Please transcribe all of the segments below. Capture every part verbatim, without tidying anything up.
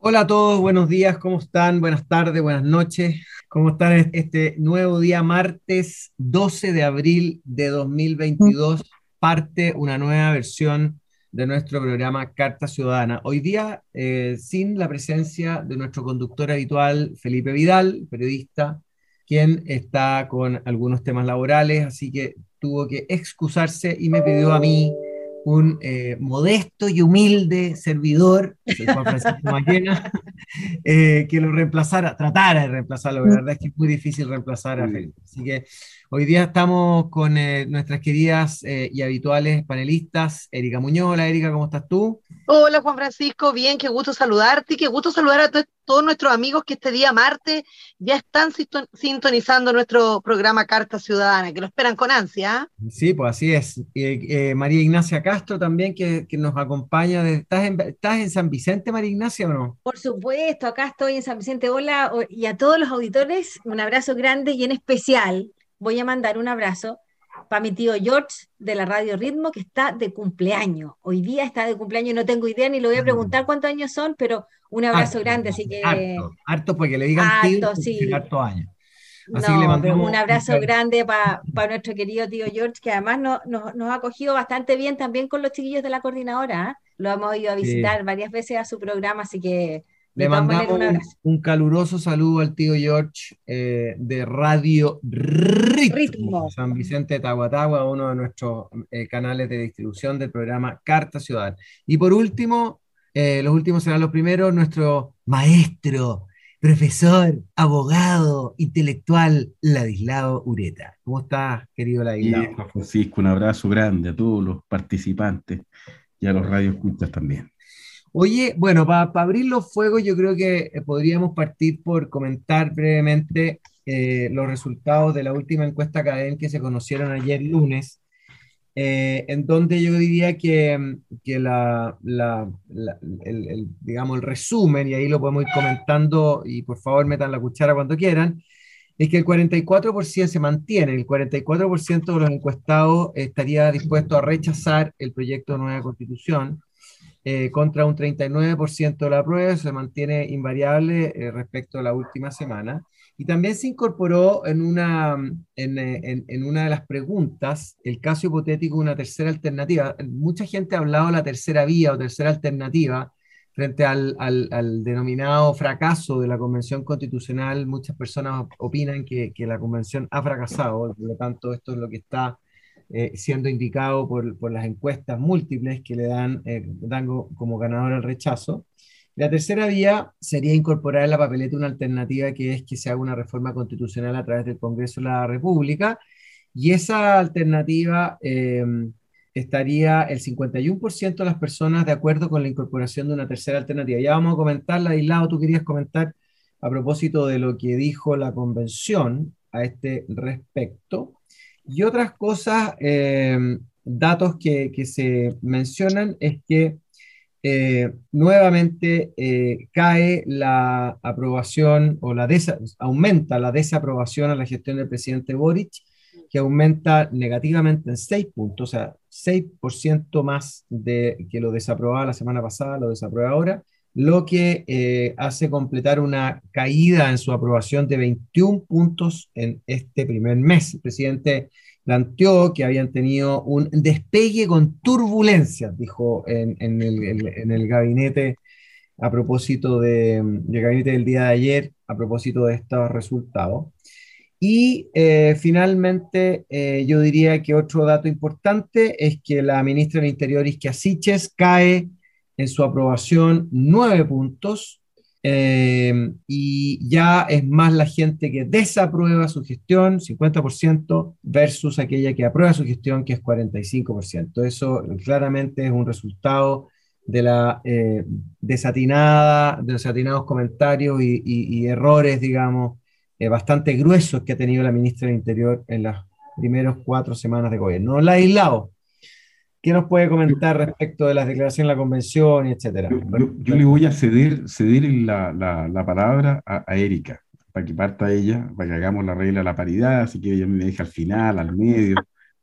Hola a todos, buenos días, ¿cómo están? Buenas tardes, buenas noches. ¿Cómo están es- este nuevo día, martes doce de abril de dos mil veintidós? Parte una nueva versión de nuestro programa Carta Ciudadana. Hoy día, eh, sin la presencia de nuestro conductor habitual, Felipe Vidal, periodista, quien está con algunos temas laborales, así que tuvo que excusarse y me pidió a mí un eh, modesto y humilde servidor, soy Juan Francisco Maquena, eh, que lo reemplazara, tratara de reemplazarlo, pero la verdad es que es muy difícil reemplazar a Sí. Felipe. Así que hoy día estamos con eh, nuestras queridas eh, y habituales panelistas, Erika Muñoz. Hola Erika, ¿cómo estás tú? Hola Juan Francisco, bien, qué gusto saludarte y qué gusto saludar a to- todos nuestros amigos que este día martes ya están sinton- sintonizando nuestro programa Carta Ciudadana, que lo esperan con ansia. ¿Ah? Sí, pues así es. Eh, eh, María Ignacia Castro también, que, que nos acompaña. de- ¿estás en, estás en San Vicente, María Ignacia, o no? Por supuesto, acá estoy en San Vicente. Hola, o- y a todos los auditores, un abrazo grande y en especial voy a mandar un abrazo para mi tío George de la Radio Ritmo, que está de cumpleaños. Hoy día está de cumpleaños, no tengo idea ni le voy a preguntar cuántos años son, pero un abrazo Harto, grande, así que harto, harto, porque le digan tío, harto, porque será sí. harto años. Así que le No, pero un mandamos un abrazo cal- grande para nuestro querido tío George, que además no- no- nos ha acogido bastante bien también con los chiquillos de la coordinadora. ¿Ah? Lo hemos ido a sí. visitar varias veces a su programa, así que Le de todas maneras mandamos un un, abrazo. un caluroso saludo al tío George eh, de Radio Ritmo, Ritmo. de San Vicente de Tahuatahua, uno de nuestros eh, canales de distribución del programa Carta Ciudadana. Y por último, eh, los últimos serán los primeros, nuestro maestro, profesor, abogado, intelectual, Ladislao Ureta. ¿Cómo estás, querido Bien, Ladislao? Juan Francisco, un abrazo grande a todos los participantes y a los radioescuchas también. Oye, bueno, para abrir los fuegos, yo creo que eh, podríamos partir por comentar brevemente eh, los resultados de la última encuesta Cadem que se conocieron ayer lunes, eh, en donde yo diría que, mm, que la, la- la- el, el, digamos, el resumen, y ahí lo podemos ir comentando, y por favor metan la cuchara cuando quieran, es que el cuarenta y cuatro por ciento se mantiene, el cuarenta y cuatro por ciento de los encuestados estaría dispuesto a rechazar el proyecto de nueva constitución, eh, contra un treinta y nueve por ciento de la prueba, se mantiene invariable eh, respecto a la última semana. Y también se incorporó en una, en, eh, en, en una de las preguntas el caso hipotético de una tercera alternativa. Mucha gente ha hablado de la tercera vía o tercera alternativa frente al, al, al denominado fracaso de la Convención Constitucional. Muchas personas opinan que, que la Convención ha fracasado, por lo tanto esto es lo que está eh, siendo indicado por, por, las encuestas múltiples que le dan, eh, dan como ganador el rechazo. La tercera vía sería incorporar en la papeleta una alternativa que es que se haga una reforma constitucional a través del Congreso de la República, y esa alternativa eh, estaría el cincuenta y uno por ciento de las personas de acuerdo con la incorporación de una tercera alternativa. Ya vamos a comentarla. Aislado, tú querías comentar a propósito de lo que dijo la convención a este respecto. Y otras cosas, eh, datos que, que, se mencionan es que eh, nuevamente eh, cae la aprobación o la desa aumenta la desaprobación a la gestión del presidente Boric, que aumenta negativamente en seis puntos, o sea, seis por ciento más de que lo desaprobaba la semana pasada, lo desaprueba ahora, lo que eh, hace completar una caída en su aprobación de veintiún puntos en este primer mes. El presidente planteó que habían tenido un despegue con turbulencias, dijo en, en, el, en el, gabinete a propósito de, del gabinete del día de ayer, a propósito de estos resultados. Y eh, finalmente, eh, yo diría que otro dato importante es que la ministra del Interior, Isquia Siches, cae en su aprobación nueve puntos, eh, y ya es más la gente que desaprueba su gestión, cincuenta por ciento, versus aquella que aprueba su gestión, que es cuarenta y cinco por ciento. Eso claramente es un resultado de la eh, desatinada, de los desatinados comentarios y, y, y errores, digamos, eh, bastante gruesos que ha tenido la ministra del Interior en las primeras cuatro semanas de gobierno. La aislado, ¿qué nos puede Yo, comentar respecto de las declaraciones de la convención y yo, etcétera? yo- yo le voy a ceder, ceder la, la- la palabra a, a Erika, para que parta ella, para que hagamos la regla de la paridad, así que ella me deja al final, al medio,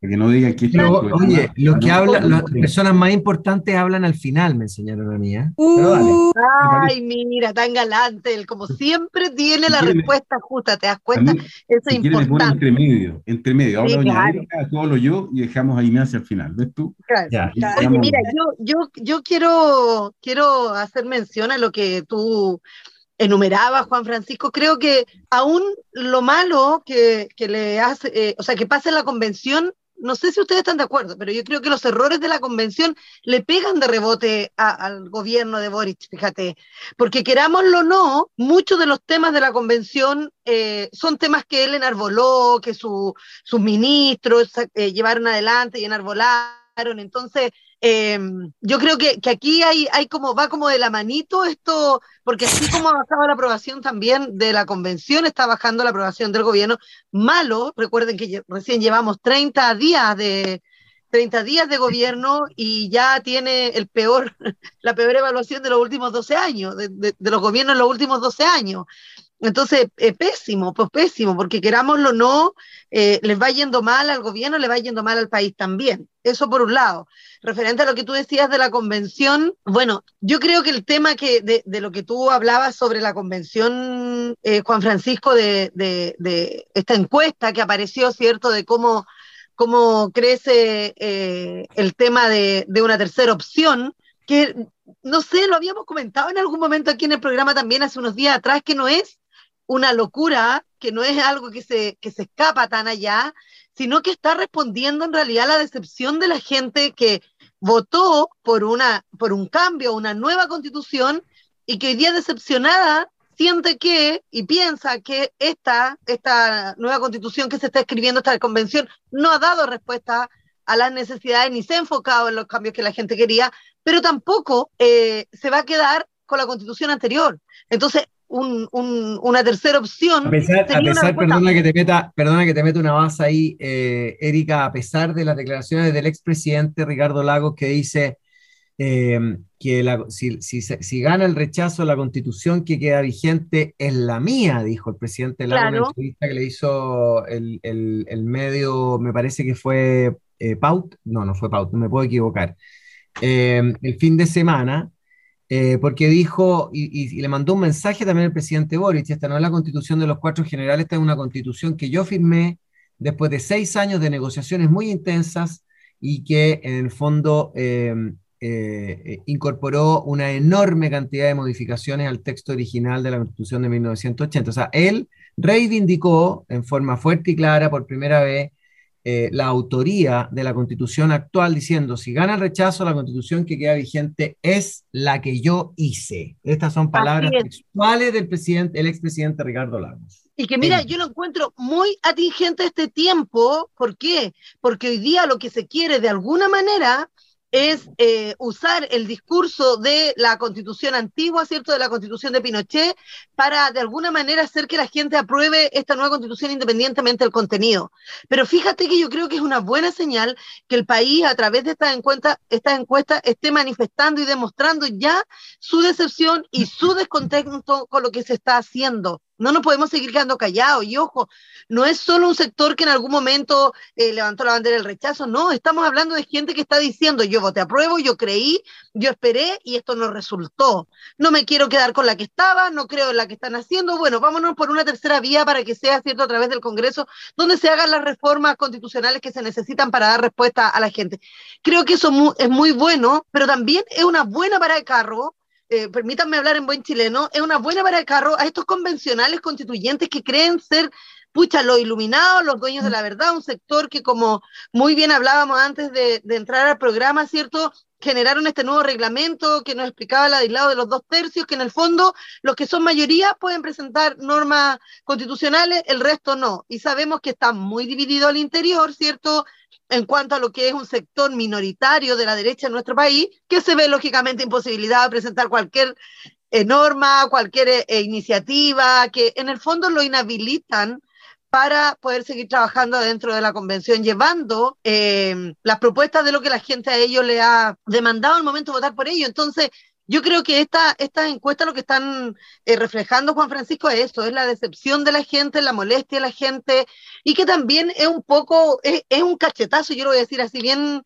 para que no digan que Pero, esto es oye, una- los que no, hablan, no, las personas más importantes hablan al final, me enseñaron a mí, ¿eh? Pero dale. Uh, me parece- Ay, mira, tan galante, él como siempre tiene si la quieren, respuesta justa, ¿te das a cuenta? mí, Eso es si quieren me ponen entre importante. medio, entre medio, Sí, habla doña claro, Erika, tú hablo yo y dejamos a Ignacia al final, ¿ves tú? claro. Ya. Y Oye, sigamos mira, hablando. yo, yo, yo quiero, quiero hacer mención a lo que tú enumerabas, Juan Francisco. Creo que aún lo malo que, que le hace, eh, o sea, que pasa en la convención, no sé si ustedes están de acuerdo, pero yo creo que los errores de la convención le pegan de rebote a, al gobierno de Boric, fíjate, porque querámoslo o no, muchos de los temas de la convención eh, son temas que él enarboló, que su, sus ministros eh, llevaron adelante y enarbolaron, entonces eh, yo creo que, que aquí hay, hay como, va como de la manito esto, porque así como ha bajado la aprobación también de la convención, está bajando la aprobación del gobierno. Malo, recuerden que recién llevamos treinta días de treinta días de gobierno y ya tiene el peor, la peor evaluación de los últimos doce años, de, de, de los gobiernos en los últimos doce años. Entonces, eh, pésimo, pues pésimo, porque querámoslo o no, eh, les va yendo mal al gobierno, les va yendo mal al país también. Eso por un lado. Referente a lo que tú decías de la convención, bueno, yo creo que el tema que de, de lo que tú hablabas sobre la convención, eh, Juan Francisco, de, de, de esta encuesta que apareció, ¿cierto?, de cómo, cómo crece eh, el tema de, de una tercera opción, que no sé, lo habíamos comentado en algún momento aquí en el programa también hace unos días atrás, que no es una locura, que no es algo que se, que se escapa tan allá, sino que está respondiendo en realidad a la decepción de la gente que votó por, una, por un cambio, una nueva constitución, y que hoy día decepcionada siente que y piensa que esta, esta nueva constitución que se está escribiendo, esta convención, no ha dado respuesta a las necesidades ni se ha enfocado en los cambios que la gente quería, pero tampoco eh, se va a quedar con la constitución anterior. Entonces, Un, un, una tercera opción A pesar, a sería una pesar respuesta. perdona que te meta, perdona que te meta una base ahí, eh, Erika, a pesar de las declaraciones del expresidente Ricardo Lagos que dice eh, que la, si, si, si gana el rechazo, la constitución que queda vigente es la mía, dijo el presidente Lagos en una Claro, entrevista que le hizo el, el, el medio, me parece que fue eh, Paut, no, no fue Paut, no me puedo equivocar, eh, el fin de semana. Eh, porque dijo, y, y- y le mandó un mensaje también al presidente Boric: esta no es la constitución de los cuatro generales, esta es una constitución que yo firmé después de seis años de negociaciones muy intensas y que en el fondo eh, eh, eh, incorporó una enorme cantidad de modificaciones al texto original de la constitución de mil novecientos ochenta. O sea, él reivindicó en forma fuerte y clara por primera vez eh, la autoría de la constitución actual, diciendo: si gana el rechazo, la constitución que queda vigente es la que yo hice. Estas son así palabras es. textuales del presidente, el expresidente Ricardo Lagos. Y que mira, Erika. yo lo encuentro muy atingente este tiempo. ¿Por qué? Porque hoy día lo que se quiere de alguna manera es eh, usar el discurso de la constitución antigua, ¿cierto?, de la constitución de Pinochet, para de alguna manera hacer que la gente apruebe esta nueva constitución independientemente del contenido. Pero fíjate que yo creo que es una buena señal que el país, a través de estas encuestas, estas encuestas esté manifestando y demostrando ya su decepción y su descontento con lo que se está haciendo. No nos podemos seguir quedando callados. Y ojo, no es solo un sector que en algún momento eh, levantó la bandera del rechazo, no, estamos hablando de gente que está diciendo: yo voté apruebo, yo creí, yo esperé y esto no resultó. No me quiero quedar con la que estaba, no creo en la que están haciendo. Bueno, vámonos por una tercera vía para que sea, cierto, a través del Congreso, donde se hagan las reformas constitucionales que se necesitan para dar respuesta a la gente. Creo que eso mu- es muy bueno, pero también es una buena parada de carro. Eh, permítanme hablar en buen chileno, es una buena para el carro a estos convencionales constituyentes que creen ser, pucha, los iluminados, los dueños de la verdad, un sector que, como muy bien hablábamos antes de, de entrar al programa, ¿cierto?, generaron este nuevo reglamento que nos explicaba el aislado de los dos tercios, que en el fondo los que son mayoría pueden presentar normas constitucionales, el resto no. Y sabemos que está muy dividido al interior, ¿cierto?, en cuanto a lo que es un sector minoritario de la derecha en nuestro país, que se ve lógicamente imposibilitado de presentar cualquier eh, norma, cualquier eh, iniciativa, que en el fondo lo inhabilitan para poder seguir trabajando dentro de la convención, llevando eh, las propuestas de lo que la gente a ellos le ha demandado al momento de votar por ello. Entonces, yo creo que esta, estas encuestas lo que están eh, reflejando, Juan Francisco, es eso, es la decepción de la gente, la molestia de la gente, y que también es un poco, es, es un cachetazo, yo lo voy a decir así, bien,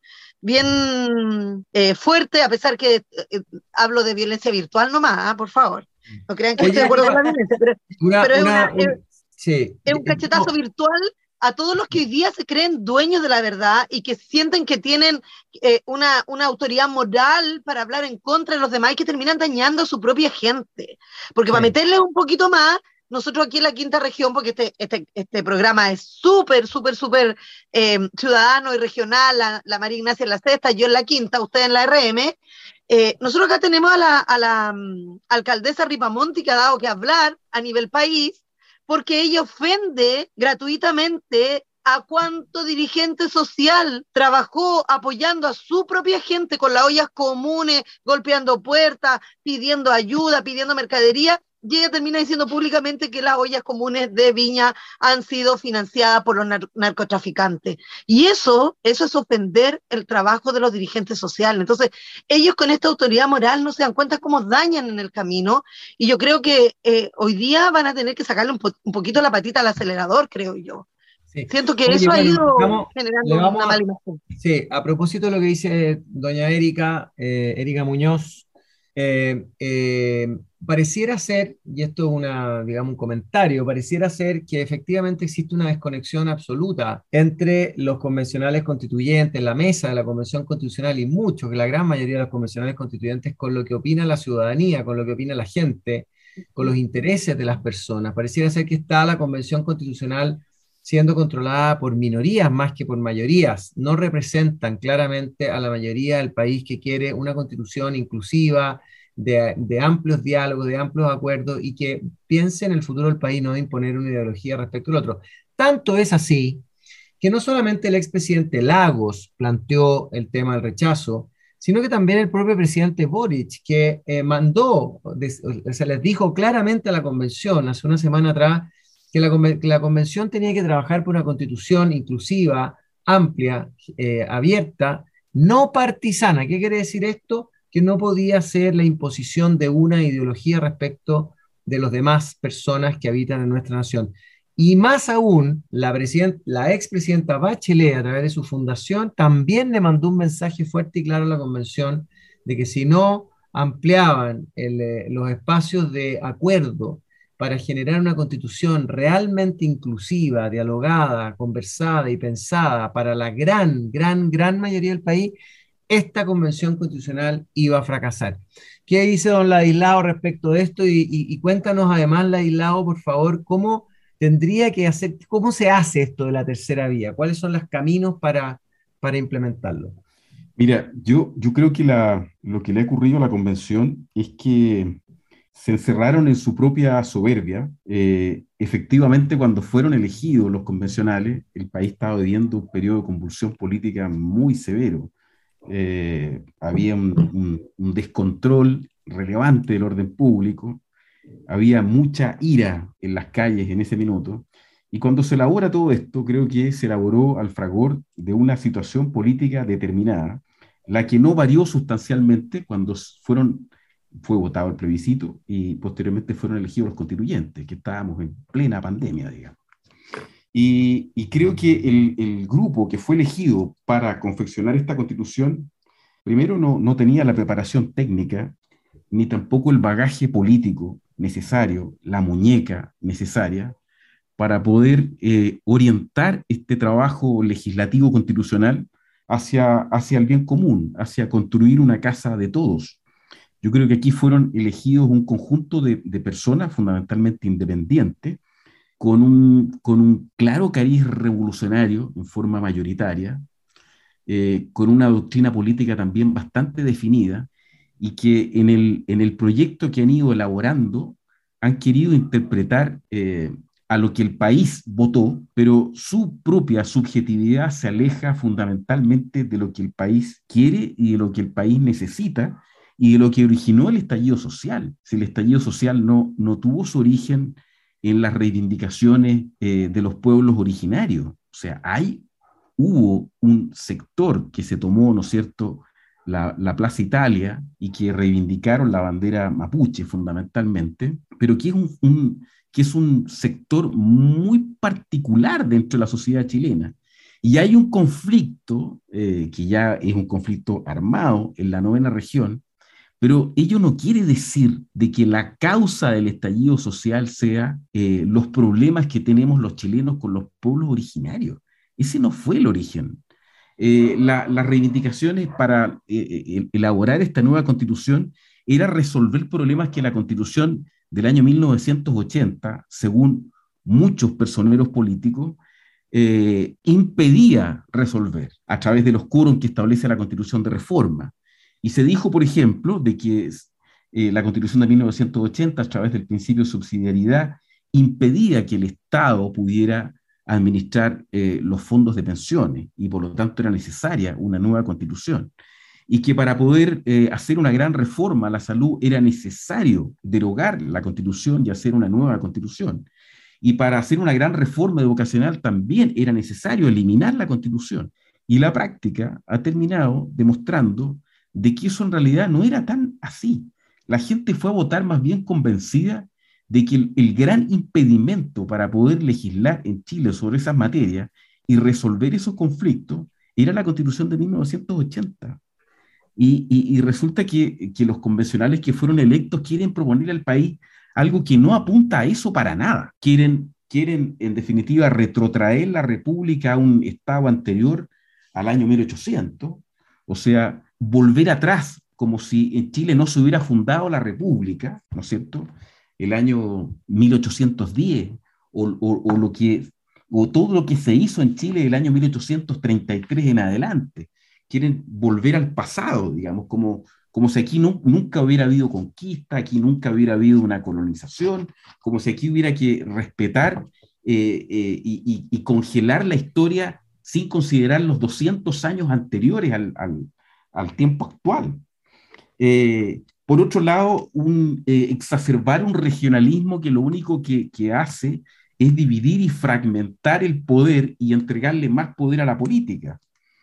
bien eh, fuerte, a pesar que eh, hablo de violencia virtual nomás, ¿ah? Por favor. No crean que Oye, estoy de acuerdo con la violencia, pero, una, pero es, una, una, es, un- sí, es un eh, cachetazo no, virtual a todos los que hoy día se creen dueños de la verdad y que sienten que tienen eh, una, una autoridad moral para hablar en contra de los demás y que terminan dañando a su propia gente. Porque para sí, meterle un poquito más, nosotros aquí en la quinta región, porque este, este, este programa es súper, súper, súper eh, ciudadano y regional, la, la María Ignacia en la sexta, yo en la quinta, usted en la R M, eh, nosotros acá tenemos a la, a la um, alcaldesa Ripamonti que ha dado que hablar a nivel país, porque ella ofende gratuitamente a cuánto dirigente social trabajó apoyando a su propia gente con las ollas comunes, golpeando puertas, pidiendo ayuda, pidiendo mercadería, y ella termina diciendo públicamente que las ollas comunes de Viña han sido financiadas por los nar narcotraficantes. Y eso, eso es ofender el trabajo de los dirigentes sociales. Entonces, ellos con esta autoridad moral no se dan cuenta cómo dañan en el camino, y yo creo que eh, hoy día van a tener que sacarle un, po un poquito la patita al acelerador, creo yo. sí. Siento que Oye, eso ha bueno, ido vamos, le generando vamos una a, mala imagen. sí, a propósito de lo que dice doña Erika, eh, Erika Muñoz, eh, eh, pareciera ser, y esto es una, digamos, un comentario, pareciera ser que efectivamente existe una desconexión absoluta entre los convencionales constituyentes, la mesa de la Convención Constitucional y muchos, que la gran mayoría de los convencionales constituyentes, con lo que opina la ciudadanía, con lo que opina la gente, con los intereses de las personas. Pareciera ser que está la Convención Constitucional siendo controlada por minorías más que por mayorías. No representan claramente a la mayoría del país que quiere una constitución inclusiva, de, de amplios diálogos, de amplios acuerdos y que piense en el futuro del país, no de imponer una ideología respecto al otro. Tanto es así que no solamente el expresidente Lagos planteó el tema del rechazo, sino que también el propio presidente Boric, que eh, mandó, se les dijo claramente a la convención hace una semana atrás, que la, que la convención tenía que trabajar por una constitución inclusiva, amplia, eh, abierta, no partisana. ¿Qué quiere decir esto? Que no podía ser la imposición de una ideología respecto de las demás personas que habitan en nuestra nación. Y más aún, la, la expresidenta Bachelet, a través de su fundación, también le mandó un mensaje fuerte y claro a la convención de que si no ampliaban el, eh, los espacios de acuerdo para generar una constitución realmente inclusiva, dialogada, conversada y pensada para la gran, gran, gran mayoría del país, esta convención constitucional iba a fracasar. ¿Qué dice don Ladislao respecto de esto? Y, y, y cuéntanos además, Ladislao, por favor, cómo tendría que hacer, cómo se hace esto de la tercera vía, cuáles son los caminos para, para implementarlo. Mira, yo, yo creo que la, lo que le ha ocurrido a la convención es que se encerraron en su propia soberbia. Eh, efectivamente, cuando fueron elegidos los convencionales, el país estaba viviendo un periodo de convulsión política muy severo. Eh, había un, un, un descontrol relevante del orden público, había mucha ira en las calles en ese minuto, y cuando se elabora todo esto, creo que se elaboró al fragor de una situación política determinada, la que no varió sustancialmente cuando fueron, fue votado el plebiscito y posteriormente fueron elegidos los constituyentes, que estábamos en plena pandemia, digamos. Y, y creo que el, el grupo que fue elegido para confeccionar esta constitución, primero no, no tenía la preparación técnica, ni tampoco el bagaje político necesario, la muñeca necesaria, para poder eh, orientar este trabajo legislativo constitucional hacia, hacia el bien común, hacia construir una casa de todos. Yo creo que aquí fueron elegidos un conjunto de, de personas fundamentalmente independientes, con un, con un claro cariz revolucionario en forma mayoritaria, eh, con una doctrina política también bastante definida, y que en el, en el proyecto que han ido elaborando han querido interpretar eh, a lo que el país votó, pero su propia subjetividad se aleja fundamentalmente de lo que el país quiere y de lo que el país necesita y de lo que originó el estallido social. Si el estallido social no, no tuvo su origen en las reivindicaciones eh, de los pueblos originarios, o sea, hay, hubo un sector que se tomó, ¿no es cierto?, la, la Plaza Italia y que reivindicaron la bandera mapuche fundamentalmente, pero que es un, un, que es un sector muy particular dentro de la sociedad chilena. Y hay un conflicto, eh, que ya es un conflicto armado en la novena región, pero ello no quiere decir de que la causa del estallido social sea eh, los problemas que tenemos los chilenos con los pueblos originarios. Ese no fue el origen. Eh, la, las reivindicaciones para eh, elaborar esta nueva constitución era resolver problemas que la constitución del año mil novecientos ochenta, según muchos personeros políticos, eh, impedía resolver a través de los quórum que establece la constitución de reforma. Y se dijo, por ejemplo, de que eh, la Constitución de mil novecientos ochenta, a través del principio de subsidiariedad, impedía que el Estado pudiera administrar eh, los fondos de pensiones y por lo tanto era necesaria una nueva Constitución. Y que para poder eh, hacer una gran reforma a la salud era necesario derogar la Constitución y hacer una nueva Constitución. Y para hacer una gran reforma educacional también era necesario eliminar la Constitución. Y la práctica ha terminado demostrando de que eso en realidad no era tan así. La gente fue a votar más bien convencida de que el, el gran impedimento para poder legislar en Chile sobre esas materias y resolver esos conflictos era la Constitución de mil novecientos ochenta. Y, y, y resulta que, que los convencionales que fueron electos quieren proponer al país algo que no apunta a eso para nada. Quieren, quieren en definitiva, retrotraer la República a un estado anterior al año mil ochocientos, o sea, volver atrás, como si en Chile no se hubiera fundado la República, ¿no es cierto?, el año mil ochocientos diez, o, o, o, lo que, o todo lo que se hizo en Chile del año mil ochocientos treinta y tres en adelante. Quieren volver al pasado, digamos, como, como si aquí no, nunca hubiera habido conquista, aquí nunca hubiera habido una colonización, como si aquí hubiera que respetar eh, eh, y, y, y congelar la historia sin considerar los doscientos años anteriores al, al, al tiempo actual. Eh, por otro lado, un, eh, exacerbar un regionalismo que lo único que, que hace es dividir y fragmentar el poder y entregarle más poder a la política.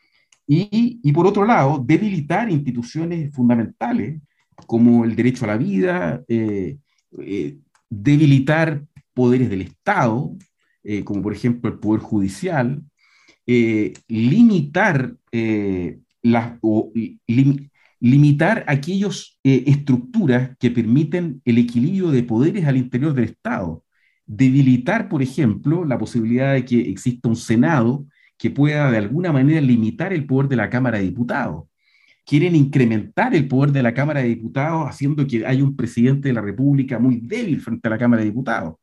Y, y por otro lado, debilitar instituciones fundamentales como el derecho a la vida, eh, eh, debilitar poderes del Estado, eh, como por ejemplo el Poder Judicial, eh, limitar, eh, las, o, lim, limitar aquellas eh, estructuras que permiten el equilibrio de poderes al interior del Estado, debilitar, por ejemplo, la posibilidad de que exista un Senado que pueda de alguna manera limitar el poder de la Cámara de Diputados. Quieren incrementar el poder de la Cámara de Diputados haciendo que haya un presidente de la República muy débil frente a la Cámara de Diputados.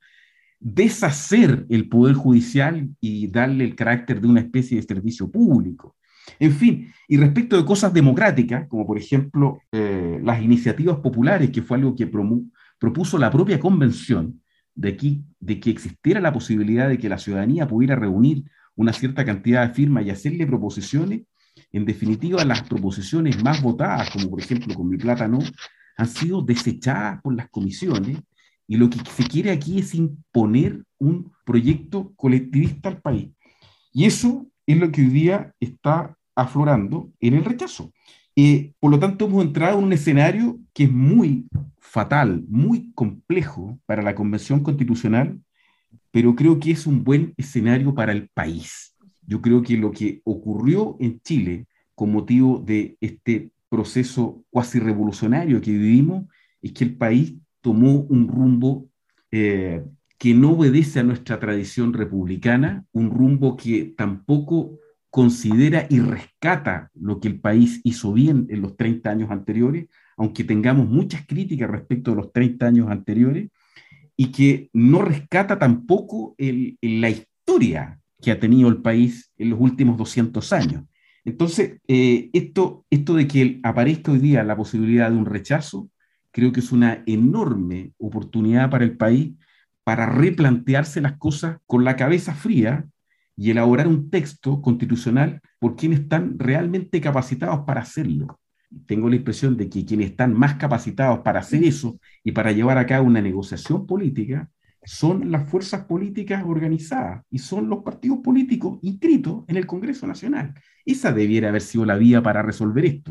Deshacer el Poder Judicial y darle el carácter de una especie de servicio público. En fin, y respecto de cosas democráticas, como por ejemplo eh, las iniciativas populares, que fue algo que promu propuso la propia convención, de, aquí, de que existiera la posibilidad de que la ciudadanía pudiera reunir una cierta cantidad de firmas y hacerle proposiciones, en definitiva las proposiciones más votadas, como por ejemplo con Mi Plata No, han sido desechadas por las comisiones, y lo que se quiere aquí es imponer un proyecto colectivista al país. Y eso es lo que hoy día está aflorando en el rechazo. Eh, por lo tanto, hemos entrado en un escenario que es muy fatal, muy complejo para la Convención Constitucional, pero creo que es un buen escenario para el país. Yo creo que lo que ocurrió en Chile con motivo de este proceso cuasi revolucionario que vivimos es que el país tomó un rumbo eh, que no obedece a nuestra tradición republicana, un rumbo que tampoco considera y rescata lo que el país hizo bien en los treinta años anteriores, aunque tengamos muchas críticas respecto a los treinta años anteriores, y que no rescata tampoco el, la historia que ha tenido el país en los últimos doscientos años. Entonces, eh, esto, esto de que aparezca hoy día la posibilidad de un rechazo, creo que es una enorme oportunidad para el país para replantearse las cosas con la cabeza fría y elaborar un texto constitucional por quienes están realmente capacitados para hacerlo. Tengo la impresión de que quienes están más capacitados para hacer eso y para llevar a cabo una negociación política son las fuerzas políticas organizadas y son los partidos políticos inscritos en el Congreso Nacional. Esa debiera haber sido la vía para resolver esto.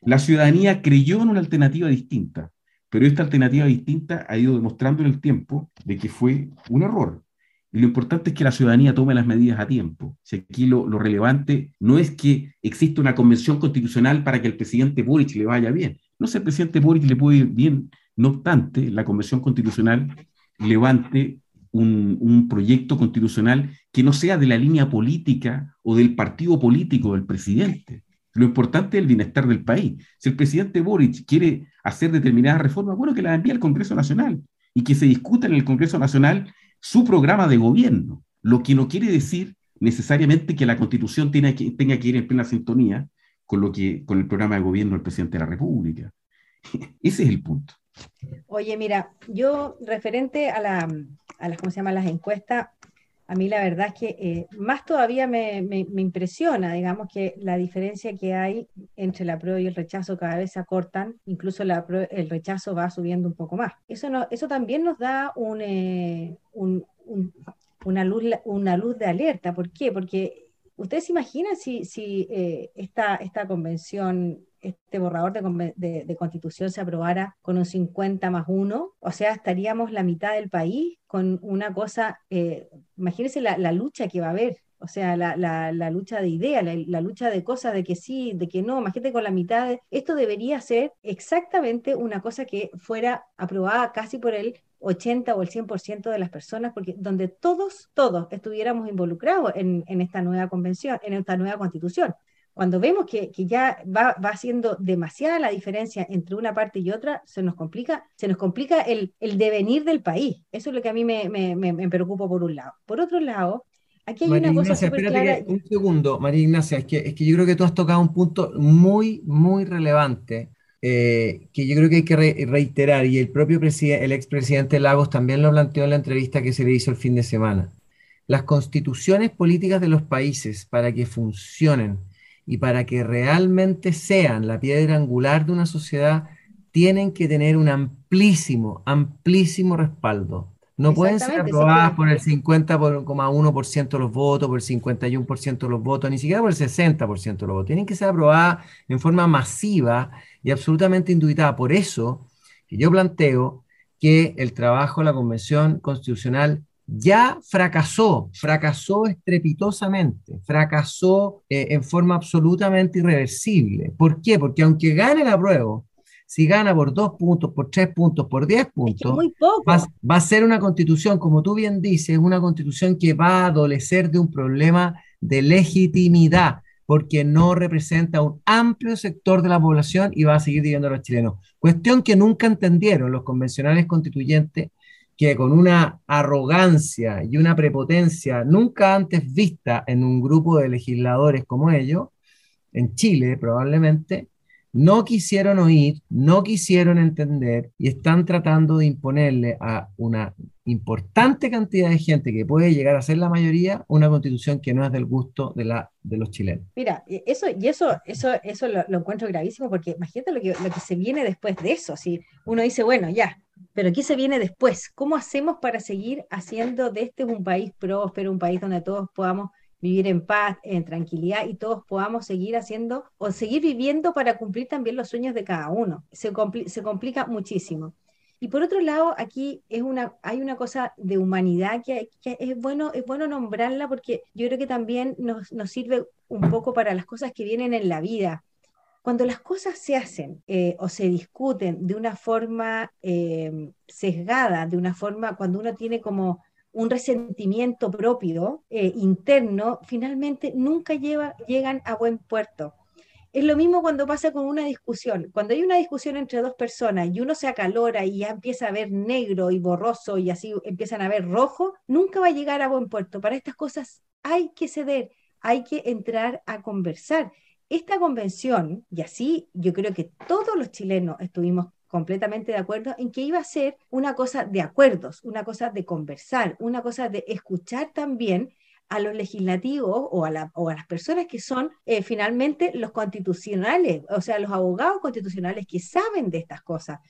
La ciudadanía creyó en una alternativa distinta, pero esta alternativa distinta ha ido demostrando en el tiempo de que fue un error. Y lo importante es que la ciudadanía tome las medidas a tiempo. Si aquí lo, lo relevante no es que exista una convención constitucional para que el presidente Boric le vaya bien. No sé, el presidente Boric le puede ir bien, no obstante, la convención constitucional levante un, un proyecto constitucional que no sea de la línea política o del partido político del presidente. Lo importante es el bienestar del país. Si el presidente Boric quiere hacer determinadas reformas, bueno, que las envíe al Congreso Nacional y que se discuta en el Congreso Nacional su programa de gobierno, lo que no quiere decir necesariamente que la Constitución tenga que, tenga que ir en plena sintonía con, lo que, con el programa de gobierno del presidente de la República. Ese es el punto. Oye, mira, yo referente a, la, a las, ¿cómo se llama?, las encuestas, a mí la verdad es que eh, más todavía me, me, me impresiona, digamos, que la diferencia que hay entre la apruebo y el rechazo cada vez se acortan, incluso la, el rechazo va subiendo un poco más. Eso, no, eso también nos da un, eh, un, un, una, luz, una luz de alerta. ¿Por qué? Porque ustedes se imaginan si, si eh, esta, esta convención, este borrador de, de, de constitución se aprobara con un cincuenta más uno, o sea, estaríamos la mitad del país con una cosa, eh, imagínense la, la lucha que va a haber, o sea, la, la, la lucha de ideas, la, la lucha de cosas, de que sí, de que no, imagínate con la mitad, de, esto debería ser exactamente una cosa que fuera aprobada casi por el ochenta o el cien por ciento de las personas, porque donde todos, todos estuviéramos involucrados en, en esta nueva convención, en esta nueva constitución. Cuando vemos que, que ya va, va siendo demasiada la diferencia entre una parte y otra, se nos complica, se nos complica el, el devenir del país. Eso es lo que a mí me, me, me, me preocupa por un lado. Por otro lado, aquí hay María una cosa Ignacia, súper espérate clara. que, un segundo, María Ignacia, es que, es que yo creo que tú has tocado un punto muy, muy relevante, eh, que yo creo que hay que re reiterar, y el propio el expresidente Lagos también lo planteó en la entrevista que se le hizo el fin de semana. Las constituciones políticas de los países, para que funcionen y para que realmente sean la piedra angular de una sociedad, tienen que tener un amplísimo, amplísimo respaldo. No pueden ser Exactamente, si es aprobadas que por el cincuenta coma uno por ciento de los votos, por el cincuenta y uno por ciento de los votos, ni siquiera por el sesenta por ciento de los votos. Tienen que ser aprobadas en forma masiva y absolutamente indubitada. Por eso que yo planteo que el trabajo de la Convención Constitucional ya fracasó, fracasó estrepitosamente, fracasó eh, en forma absolutamente irreversible. ¿Por qué? Porque aunque gane el apruebo, si gana por dos puntos, por tres puntos, por diez es que puntos, muy va, poco. va a ser una constitución, como tú bien dices, una constitución que va a adolecer de un problema de legitimidad, porque no representa un amplio sector de la población y va a seguir dividiendo a los chilenos. Cuestión que nunca entendieron los convencionales constituyentes, que con una arrogancia y una prepotencia nunca antes vista en un grupo de legisladores como ellos, en Chile probablemente, no quisieron oír, no quisieron entender y están tratando de imponerle a una importante cantidad de gente que puede llegar a ser la mayoría una constitución que no es del gusto de, la, de los chilenos. Mira, eso, y eso, eso, eso lo, lo encuentro gravísimo, porque imagínate lo que, lo que se viene después de eso. Si uno dice, bueno, ya, pero ¿qué se viene después? ¿Cómo hacemos para seguir haciendo de este un país próspero, un país donde todos podamos vivir en paz, en tranquilidad, y todos podamos seguir haciendo o seguir viviendo para cumplir también los sueños de cada uno? Se, compli se complica muchísimo. Y por otro lado, aquí es una, hay una cosa de humanidad que, que es, bueno, es bueno nombrarla, porque yo creo que también nos, nos sirve un poco para las cosas que vienen en la vida. Cuando las cosas se hacen eh, o se discuten de una forma eh, sesgada, de una forma, cuando uno tiene como un resentimiento propio, eh, interno, finalmente nunca lleva, llegan a buen puerto. Es lo mismo cuando pasa con una discusión. Cuando hay una discusión entre dos personas y uno se acalora y ya empieza a ver negro y borroso y así empiezan a ver rojo, nunca va a llegar a buen puerto. Para estas cosas hay que ceder, hay que entrar a conversar. Esta convención, y así yo creo que todos los chilenos estuvimos completamente de acuerdo en que iba a ser una cosa de acuerdos, una cosa de conversar, una cosa de escuchar también a los legislativos o a, la, o a las personas que son eh, finalmente los constitucionales, o sea, los abogados constitucionales que saben de estas cosas.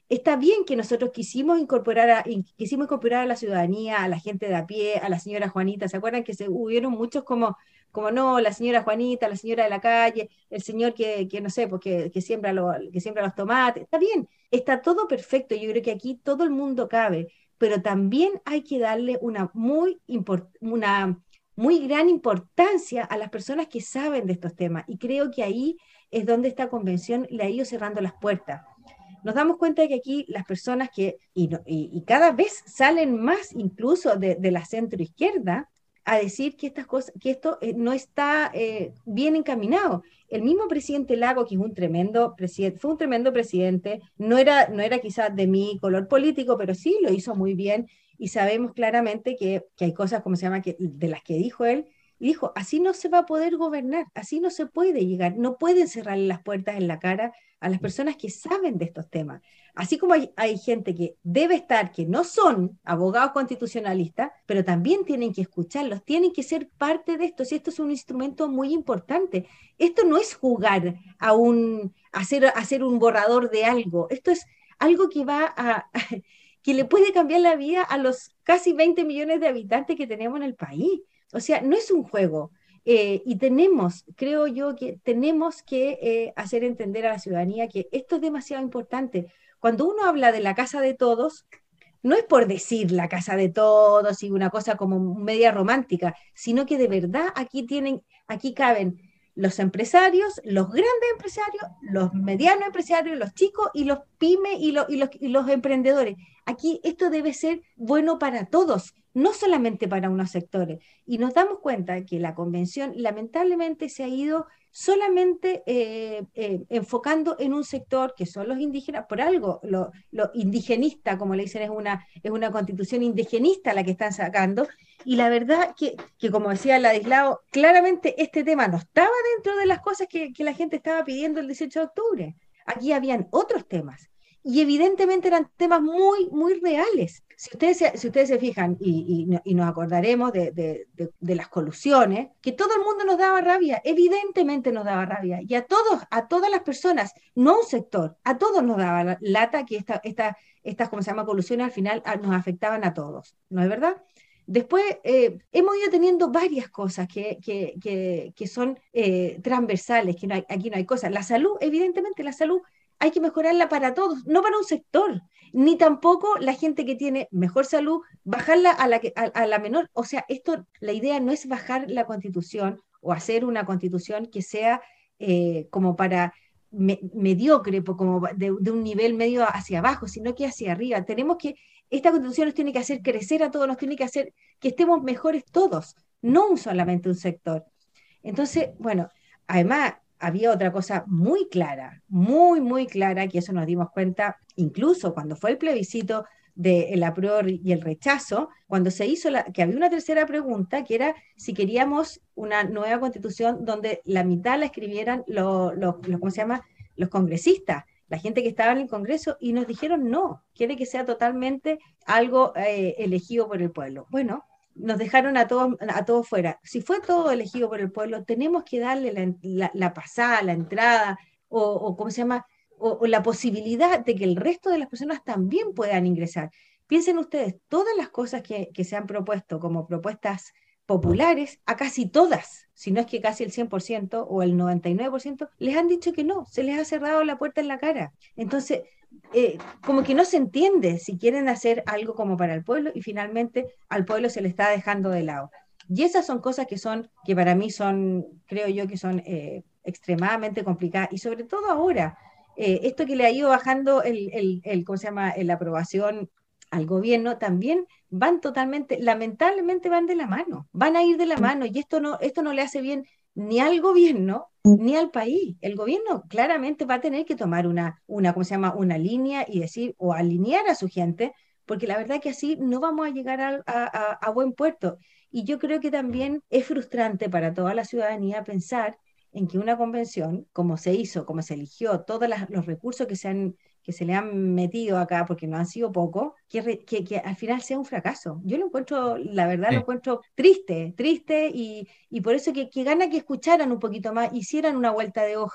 está bien que nosotros quisimos incorporar, a, quisimos incorporar a la ciudadanía, a la gente de a pie, a la señora Juanita. ¿Se acuerdan que se hubieron muchos como, como no, la señora Juanita, la señora de la calle, el señor que, que no sé, pues que, que, siembra lo, que siembra los tomates? Está bien, está todo perfecto. Yo creo que aquí todo el mundo cabe, pero también hay que darle una muy, import, una muy gran importancia a las personas que saben de estos temas. Y creo que ahí es donde esta convención le ha ido cerrando las puertas. Nos damos cuenta de que aquí las personas que, y, no, y, y cada vez salen más incluso de, de la centroizquierda a decir que estas cosas, que esto eh, no está eh, bien encaminado. El mismo presidente Lago, que es un tremendo presidente, fue un tremendo presidente, no era, no era quizás de mi color político, pero sí lo hizo muy bien, y sabemos claramente que, que hay cosas, como se llama, que, de las que dijo él, y dijo, así no se va a poder gobernar, así no se puede llegar, no pueden cerrarle las puertas en la cara a las personas que saben de estos temas. Así como hay, hay gente que debe estar, que no son abogados constitucionalistas, pero también tienen que escucharlos, tienen que ser parte de esto, si esto es un instrumento muy importante. Esto no es jugar a un, a hacer, a hacer un borrador de algo, esto es algo que va a... que le puede cambiar la vida a los casi veinte millones de habitantes que tenemos en el país. O sea, no es un juego. Eh, y tenemos, creo yo, que tenemos que eh, hacer entender a la ciudadanía que esto es demasiado importante. Cuando uno habla de la casa de todos, no es por decir la casa de todos y una cosa como media romántica, sino que de verdad aquí tienen, aquí caben los empresarios, los grandes empresarios, los medianos empresarios, los chicos y los pymes y, lo, y, los, y los emprendedores. Aquí esto debe ser bueno para todos, no solamente para unos sectores. Y nos damos cuenta que la convención lamentablemente se ha ido solamente eh, eh, enfocando en un sector que son los indígenas. Por algo, lo, lo indigenista, como le dicen, es una, es una constitución indigenista la que están sacando, y la verdad que, que como decía Ladislao, claramente este tema no estaba dentro de las cosas que, que la gente estaba pidiendo el dieciocho de octubre. Aquí habían otros temas, y evidentemente eran temas muy, muy reales. Si ustedes se, si ustedes se fijan, y, y, y nos acordaremos de, de, de, de las colusiones, que todo el mundo nos daba rabia, evidentemente nos daba rabia, y a todos, a todas las personas, no a un sector, a todos nos daba lata que esta, esta, estas, ¿cómo se llama?, colusiones al final a, nos afectaban a todos, ¿no es verdad? Después eh, hemos ido teniendo varias cosas que, que, que, que son eh, transversales, que no hay, aquí no hay cosas. La salud, evidentemente la salud hay que mejorarla para todos, no para un sector, ni tampoco la gente que tiene mejor salud, bajarla a la, que, a, a la menor. O sea, esto, la idea no es bajar la constitución o hacer una constitución que sea eh, como para me, mediocre, como de, de un nivel medio hacia abajo, sino que hacia arriba. Tenemos que, esta constitución nos tiene que hacer crecer a todos, nos tiene que hacer que estemos mejores todos, no solamente un sector. Entonces, bueno, además había otra cosa muy clara, muy, muy clara, que eso nos dimos cuenta incluso cuando fue el plebiscito del apruebo y el rechazo, cuando se hizo, la, que había una tercera pregunta, que era si queríamos una nueva constitución donde la mitad la escribieran los, los, los ¿cómo se llama?, los congresistas, la gente que estaba en el Congreso, y nos dijeron no, quiere que sea totalmente algo eh, elegido por el pueblo. Bueno, nos dejaron a todos, a todos fuera. Si fue todo elegido por el pueblo, tenemos que darle la, la, la pasada, la entrada, o, o ¿cómo se llama?, o, o la posibilidad de que el resto de las personas también puedan ingresar. Piensen ustedes, todas las cosas que, que se han propuesto como propuestas populares, a casi todas, si no es que casi el cien por ciento o el noventa y nueve por ciento, les han dicho que no, se les ha cerrado la puerta en la cara. Entonces, eh, como que no se entiende si quieren hacer algo como para el pueblo, y finalmente al pueblo se le está dejando de lado. Y esas son cosas que son, que para mí son, creo yo que son eh, extremadamente complicadas, y sobre todo ahora, eh, esto que le ha ido bajando el, el, el, ¿cómo se llama?, la aprobación al gobierno, también van totalmente, lamentablemente van de la mano, van a ir de la mano, y esto no, esto no le hace bien ni al gobierno ni al país. El gobierno claramente va a tener que tomar una, una, ¿cómo se llama?, una línea y decir, o alinear a su gente, porque la verdad que así no vamos a llegar a, a, a buen puerto. Y yo creo que también es frustrante para toda la ciudadanía pensar en que una convención, como se hizo, como se eligió, todos las, los recursos que se han que se le han metido acá, porque no han sido pocos, que, que, que al final sea un fracaso. Yo lo encuentro, la verdad, sí. Lo encuentro triste, triste, y, y por eso que, que gana que escucharan un poquito más, hicieran una vuelta de hoja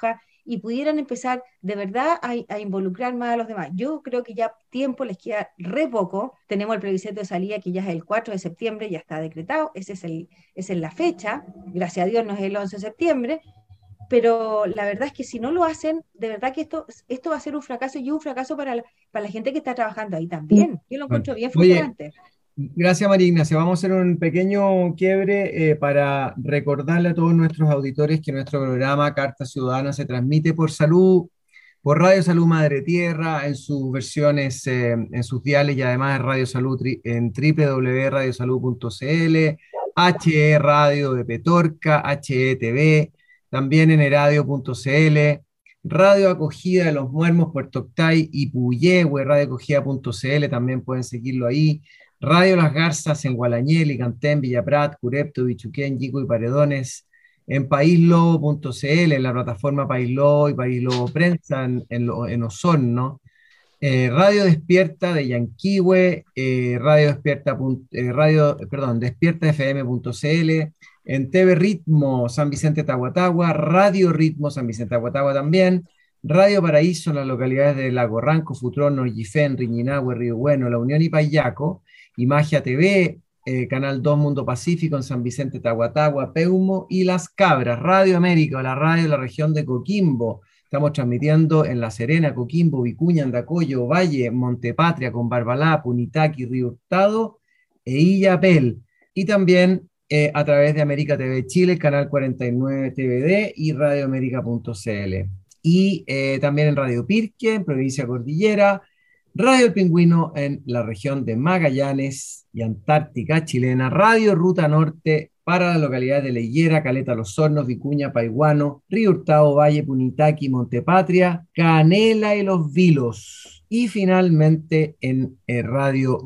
y pudieran empezar de verdad a, a involucrar más a los demás. Yo creo que ya tiempo les queda re poco. Tenemos el plebiscito de salida que ya es el cuatro de septiembre, ya está decretado, ese es el, esa es la fecha, gracias a Dios no es el once de septiembre, pero la verdad es que si no lo hacen, de verdad que esto, esto va a ser un fracaso y un fracaso para la, para la gente que está trabajando ahí también. Yo lo encuentro bien frustrante. Oye, gracias María Ignacia. Vamos a hacer un pequeño quiebre eh, para recordarle a todos nuestros auditores que nuestro programa Carta Ciudadana se transmite por Salud, por Radio Salud Madre Tierra, en sus versiones, eh, en sus diales y además en Radio Salud en doble u doble u doble u punto radio salud punto c l, H E Radio de Petorca, H E T V, también en eradio punto c l, Radio Acogida de los Muermos, Puerto Octay y Puyehue, radio acogida punto c l, también pueden seguirlo ahí. Radio Las Garzas en Gualañé, Licantén, Villaprat, Curepto, Bichuquén, Yico y Paredones, en paislobo punto c l, en la plataforma País Lobo y País Lobo Prensa en, en, en Osorno. Eh, Radio Despierta de Yanquihue, eh, Radio Despierta, eh, radio, perdón, despierta f m punto c l, en T V Ritmo San Vicente Tahuatahua, Radio Ritmo San Vicente Tahuatahua también, Radio Paraíso en las localidades de Lago Ranco, Futrono, Yifén, Riñinahue, Río Bueno, La Unión y Payaco, y Magia T V, eh, Canal dos Mundo Pacífico en San Vicente Tahuatahua, Peumo y Las Cabras, Radio América, la radio de la región de Coquimbo. Estamos transmitiendo en La Serena, Coquimbo, Vicuña, Andacollo, Valle, Montepatria, Combarbalá, Punitaqui, Río Hurtado e Illapel. Y también eh, a través de América T V Chile, Canal cuarenta y nueve T V D y radio américa punto c l. Y eh, también en Radio Pirque, en Provincia Cordillera, Radio El Pingüino en la región de Magallanes y Antártica chilena, Radio Ruta Norte para las localidades de Leyera, Caleta Los Hornos, Vicuña, Paiguano, Río Hurtado, Valle, Punitaqui, Montepatria, Canela y Los Vilos. Y finalmente en eh, Radio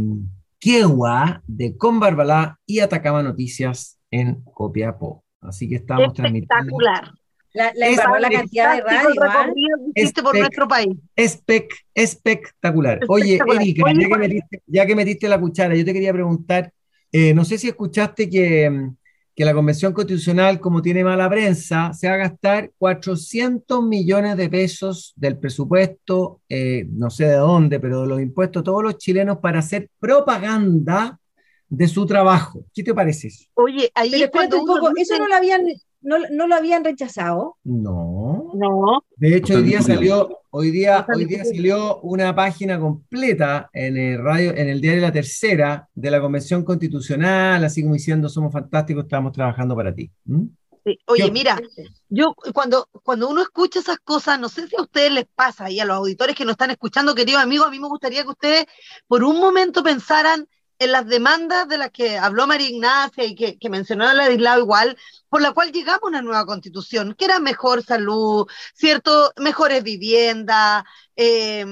Manquehue de Combarbalá y Atacama Noticias en Copiapó. Así que estamos transmitiendo. Espectacular. La, la, es, la cantidad de radio, ¿eh? Por nuestro país. Espec, espectacular. Oye, Erika, ya que, metiste, ya que metiste la cuchara, yo te quería preguntar, eh, no sé si escuchaste que, que la Convención Constitucional, como tiene mala prensa, se va a gastar cuatrocientos millones de pesos del presupuesto, eh, no sé de dónde, pero de los impuestos de todos los chilenos para hacer propaganda de su trabajo. ¿Qué te parece eso? Oye, ahí pero espérate un poco, eso no lo habían... ¿No, ¿No lo habían rechazado? No. No. De hecho, hoy día salió, hoy día, hoy día salió una página completa en el radio, en el diario La Tercera, de la Convención Constitucional, así como diciendo somos fantásticos, estamos trabajando para ti. ¿Mm? Sí. Oye, mira, yo cuando, cuando uno escucha esas cosas, no sé si a ustedes les pasa y a los auditores que nos están escuchando, queridos amigos, a mí me gustaría que ustedes por un momento pensaran en las demandas de las que habló María Ignacia y que, que mencionó Ladislao igual, por la cual llegamos a una nueva constitución, que era mejor salud, ¿cierto? Mejores viviendas, eh,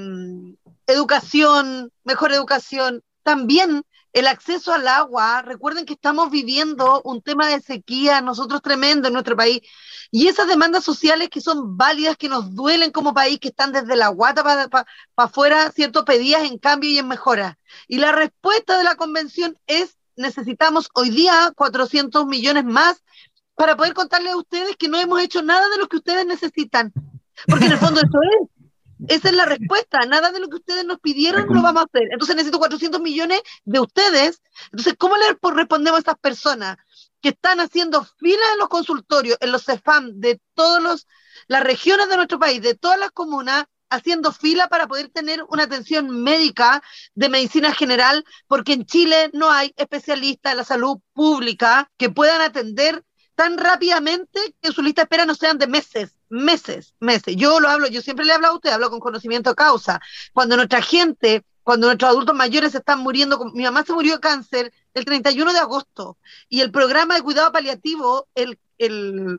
educación, mejor educación, también el acceso al agua. Recuerden que estamos viviendo un tema de sequía, nosotros tremendo en nuestro país, y esas demandas sociales que son válidas, que nos duelen como país, que están desde la guata para pa, pa afuera, ¿cierto? Pedidas en cambio y en mejora. Y la respuesta de la convención es, necesitamos hoy día cuatrocientos millones más para poder contarles a ustedes que no hemos hecho nada de lo que ustedes necesitan. Porque en el fondo eso es. Esa es la respuesta. Nada de lo que ustedes nos pidieron lo vamos a hacer. Entonces necesito cuatrocientos millones de ustedes. Entonces, ¿cómo le respondemos a estas personas que están haciendo filas en los consultorios, en los CEFAM de todas las regiones de nuestro país, de todas las comunas, haciendo fila para poder tener una atención médica de medicina general, porque en Chile no hay especialistas de la salud pública que puedan atender tan rápidamente que su lista de espera no sean de meses, meses, meses. Yo lo hablo, yo siempre le hablo a usted, hablo con conocimiento de causa. Cuando nuestra gente, cuando nuestros adultos mayores están muriendo, mi mamá se murió de cáncer el treinta y uno de agosto, y el programa de cuidado paliativo, el, el,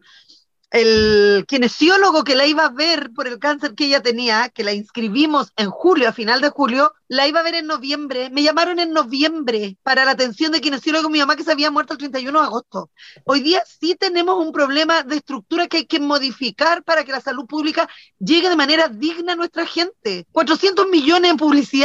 el kinesiólogo que la iba a ver por el cáncer que ella tenía, que la inscribimos en julio, a final de julio, la iba a ver en noviembre. Me llamaron en noviembre para la atención de kinesiólogo mi mamá, que se había muerto el treinta y uno de agosto. Hoy día sí tenemos un problema de estructura que hay que modificar para que la salud pública llegue de manera digna a nuestra gente. cuatrocientos millones en publicidad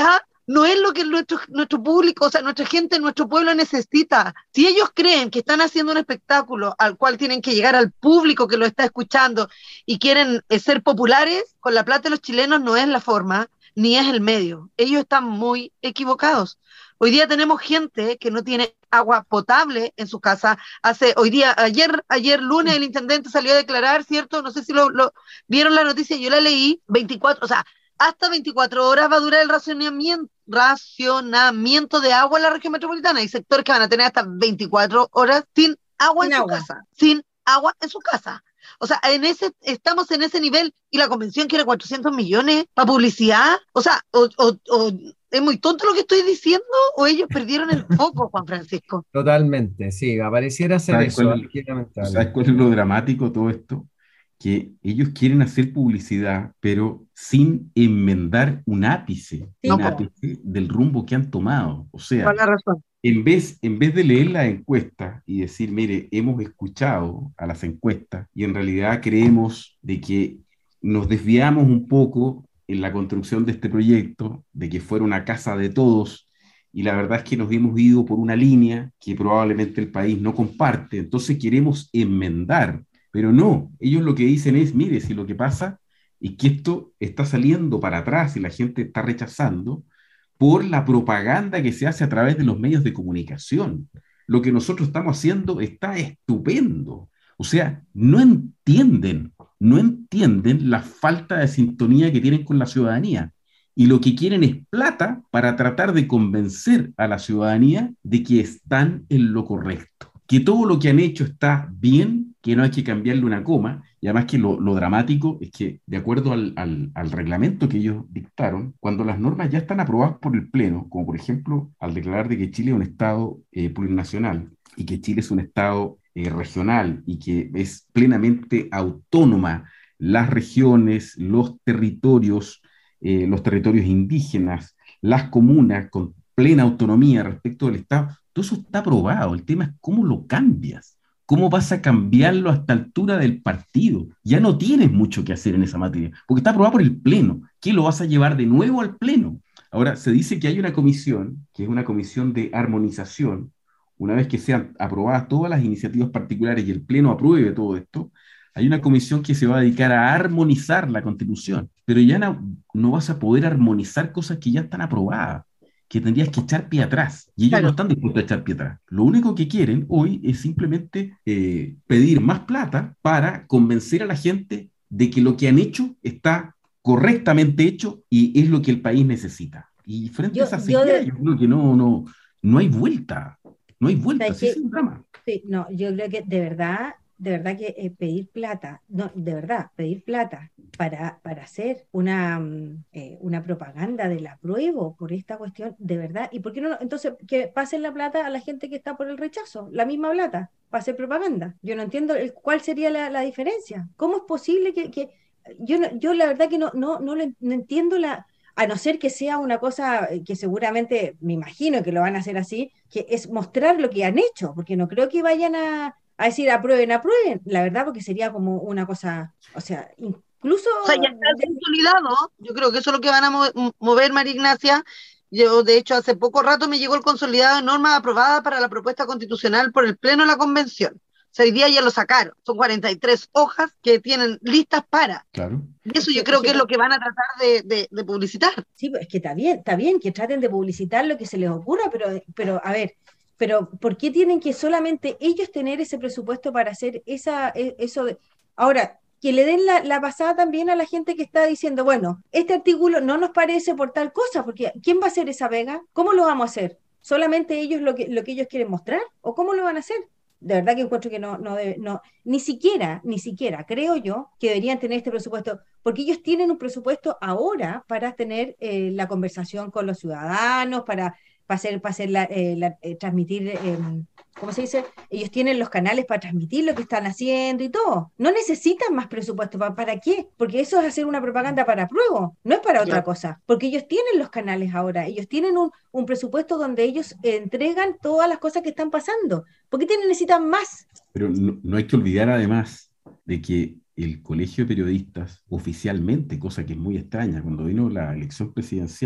no es lo que nuestro, nuestro público, o sea, nuestra gente, nuestro pueblo necesita. Si ellos creen que están haciendo un espectáculo al cual tienen que llegar al público que lo está escuchando y quieren eh, ser populares, con la plata de los chilenos no es la forma, ni es el medio. Ellos están muy equivocados. Hoy día tenemos gente que no tiene agua potable en su casa. Hace, hoy día, ayer, ayer lunes el intendente salió a declarar, ¿cierto? No sé si lo, lo vieron la noticia, yo la leí, veinticuatro, o sea, hasta veinticuatro horas va a durar el racionamiento, racionamiento de agua en la región metropolitana. Hay sectores que van a tener hasta veinticuatro horas sin agua sin en agua. su casa, sin agua en su casa. O sea, en ese, estamos en ese nivel y la convención quiere cuatrocientos millones para publicidad. O sea, o, o, o es muy tonto lo que estoy diciendo o ellos perdieron el foco, Juan Francisco. Totalmente, sí, apareciera ser ¿Sabes eso. cuál, es, ¿Sabes cuál es lo dramático de todo esto? Que ellos quieren hacer publicidad, pero sin enmendar un ápice, sí, un ápice del rumbo que han tomado. O sea, la razón? En, vez, en vez de leer la encuesta y decir, mire, hemos escuchado a las encuestas y en realidad creemos de que nos desviamos un poco en la construcción de este proyecto, de que fuera una casa de todos, y la verdad es que nos hemos ido por una línea que probablemente el país no comparte, entonces queremos enmendar. Pero no, ellos lo que dicen es, mire, si lo que pasa es que esto está saliendo para atrás y la gente está rechazando por la propaganda que se hace a través de los medios de comunicación. Lo que nosotros estamos haciendo está estupendo. O sea, no entienden, no entienden la falta de sintonía que tienen con la ciudadanía. Y lo que quieren es plata para tratar de convencer a la ciudadanía de que están en lo correcto, que todo lo que han hecho está bien, que no hay que cambiarle una coma, y además que lo, lo dramático es que, de acuerdo al, al, al reglamento que ellos dictaron, cuando las normas ya están aprobadas por el Pleno, como por ejemplo al declarar de que Chile es un Estado eh, plurinacional, y que Chile es un Estado eh, regional, y que es plenamente autónoma, las regiones, los territorios, eh, los territorios indígenas, las comunas con plena autonomía respecto del Estado, todo eso está aprobado. El tema es cómo lo cambias. ¿Cómo vas a cambiarlo a esta altura del partido? Ya no tienes mucho que hacer en esa materia, porque está aprobado por el Pleno. ¿Qué lo vas a llevar de nuevo al Pleno? Ahora, se dice que hay una comisión, que es una comisión de armonización. Una vez que sean aprobadas todas las iniciativas particulares y el Pleno apruebe todo esto, hay una comisión que se va a dedicar a armonizar la Constitución. Pero ya no, no vas a poder armonizar cosas que ya están aprobadas, que tendrías que echar pie atrás, y ellos claro. no están dispuestos a echar pie atrás. Lo único que quieren hoy es simplemente eh, pedir más plata para convencer a la gente de que lo que han hecho está correctamente hecho y es lo que el país necesita. Y frente yo, a esa sequía, yo, de... yo creo que no, no, no hay vuelta, no hay vuelta, sí, es un drama. Sí, no, yo creo que de verdad, de verdad que eh, pedir plata, no, de verdad, pedir plata para, para hacer una, eh, una propaganda del apruebo por esta cuestión, de verdad, ¿y por qué no? Entonces, que pasen la plata a la gente que está por el rechazo, la misma plata, para hacer propaganda. Yo no entiendo el, cuál sería la, la diferencia. ¿Cómo es posible que, que yo, no, yo la verdad que no, no, no, no entiendo la... A no ser que sea una cosa que seguramente, me imagino que lo van a hacer así, que es mostrar lo que han hecho, porque no creo que vayan a, a decir aprueben, aprueben, la verdad, porque sería como una cosa, o sea, incluso... O sea, ya está consolidado, yo creo que eso es lo que van a mo- mover, María Ignacia. Yo, de hecho, hace poco rato me llegó el consolidado de normas aprobada para la propuesta constitucional por el Pleno de la Convención. O sea, hoy día ya lo sacaron, son cuarenta y tres hojas que tienen listas para. Claro. Y eso yo creo que es lo que van a tratar de, de, de publicitar. Sí, es que está bien, está bien que traten de publicitar lo que se les ocurra, pero, pero a ver, pero ¿por qué tienen que solamente ellos tener ese presupuesto para hacer esa, eso de... Ahora, que le den la, la pasada también a la gente que está diciendo, bueno, este artículo no nos parece por tal cosa, porque ¿quién va a hacer esa vega? ¿Cómo lo vamos a hacer? ¿Solamente ellos lo que, lo que ellos quieren mostrar? ¿O cómo lo van a hacer? De verdad que encuentro que no, no, debe, no, ni siquiera, ni siquiera, creo yo, que deberían tener este presupuesto, porque ellos tienen un presupuesto ahora para tener eh, la conversación con los ciudadanos, para, para hacer, para hacer la, eh, la, eh, transmitir, eh, ¿cómo se dice? Ellos tienen los canales para transmitir lo que están haciendo y todo. No necesitan más presupuesto. ¿Para, para qué? Porque eso es hacer una propaganda para apruebo, no es para otra cosa, porque ellos tienen los canales ahora, ellos tienen un, un presupuesto donde ellos entregan todas las cosas que están pasando. ¿Por qué te necesitan más? Pero no, no hay que olvidar además de que el Colegio de Periodistas oficialmente, cosa que es muy extraña, cuando vino la elección presidencial,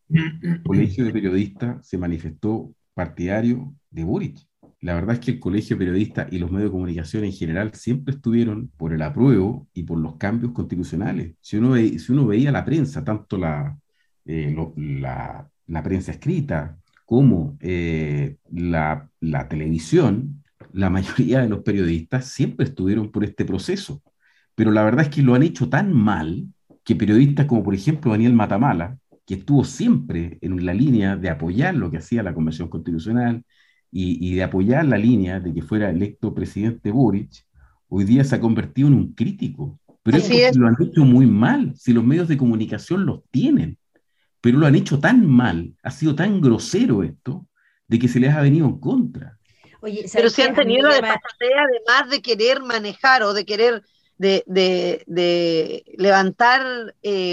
el colegio de periodistas se manifestó partidario de Boric. La verdad es que el colegio de periodistas y los medios de comunicación en general siempre estuvieron por el apruebo y por los cambios constitucionales. Si uno, ve, si uno veía la prensa, tanto la, eh, lo, la, la prensa escrita como eh, la, la televisión, la mayoría de los periodistas siempre estuvieron por este proceso. Pero la verdad es que lo han hecho tan mal que periodistas como, por ejemplo, Daniel Matamala, que estuvo siempre en la línea de apoyar lo que hacía la Convención Constitucional y, y de apoyar la línea de que fuera electo presidente Boric, hoy día se ha convertido en un crítico. Pero es Así porque es. lo han hecho muy mal, si los medios de comunicación los tienen. Pero lo han hecho tan mal, ha sido tan grosero esto, de que se les ha venido en contra. Oye, Pero ¿sabes si qué? han A mí me tenido la llama, desfachatez, además de querer manejar o de querer de, de, de levantar eh,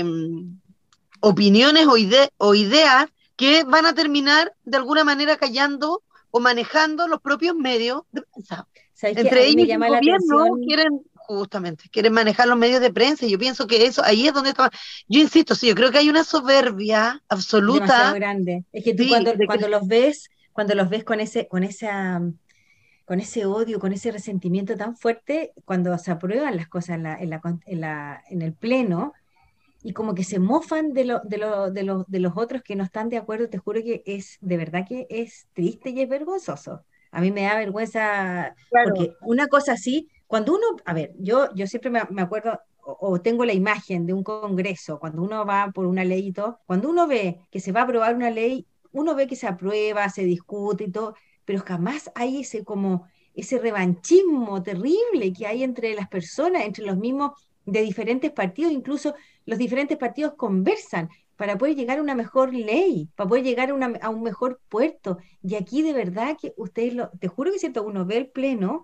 opiniones o, ide o ideas que van a terminar de alguna manera callando o manejando los propios medios de prensa. ¿sabes qué? A Entre mí me ellos y el llama la gobierno atención. quieren, justamente, quieren manejar los medios de prensa, y yo pienso que eso, ahí es donde está. Yo insisto, sí, yo creo que hay una soberbia Demasiado absoluta, grande. Es que tú sí, cuando, de que cuando los ves, cuando los ves con ese, con esa, con ese odio, con ese resentimiento tan fuerte, cuando se aprueban las cosas en la, en la, con- en la- en el pleno, y como que se mofan de, lo, de, lo- de, los, de los otros que no están de acuerdo, te juro que es, de verdad que es triste y es vergonzoso. A mí me da vergüenza, claro, porque una cosa así, cuando uno, a ver, yo, yo siempre me, me acuerdo o, o tengo la imagen de un congreso, cuando uno va por una ley y todo, cuando uno ve que se va a aprobar una ley, uno ve que se aprueba, se discute y todo, pero jamás hay ese como ese revanchismo terrible que hay entre las personas, entre los mismos de diferentes partidos, incluso los diferentes partidos conversan para poder llegar a una mejor ley, para poder llegar a, una, a un mejor puerto. Y aquí de verdad que ustedes, lo, te juro que es cierto, uno ve el pleno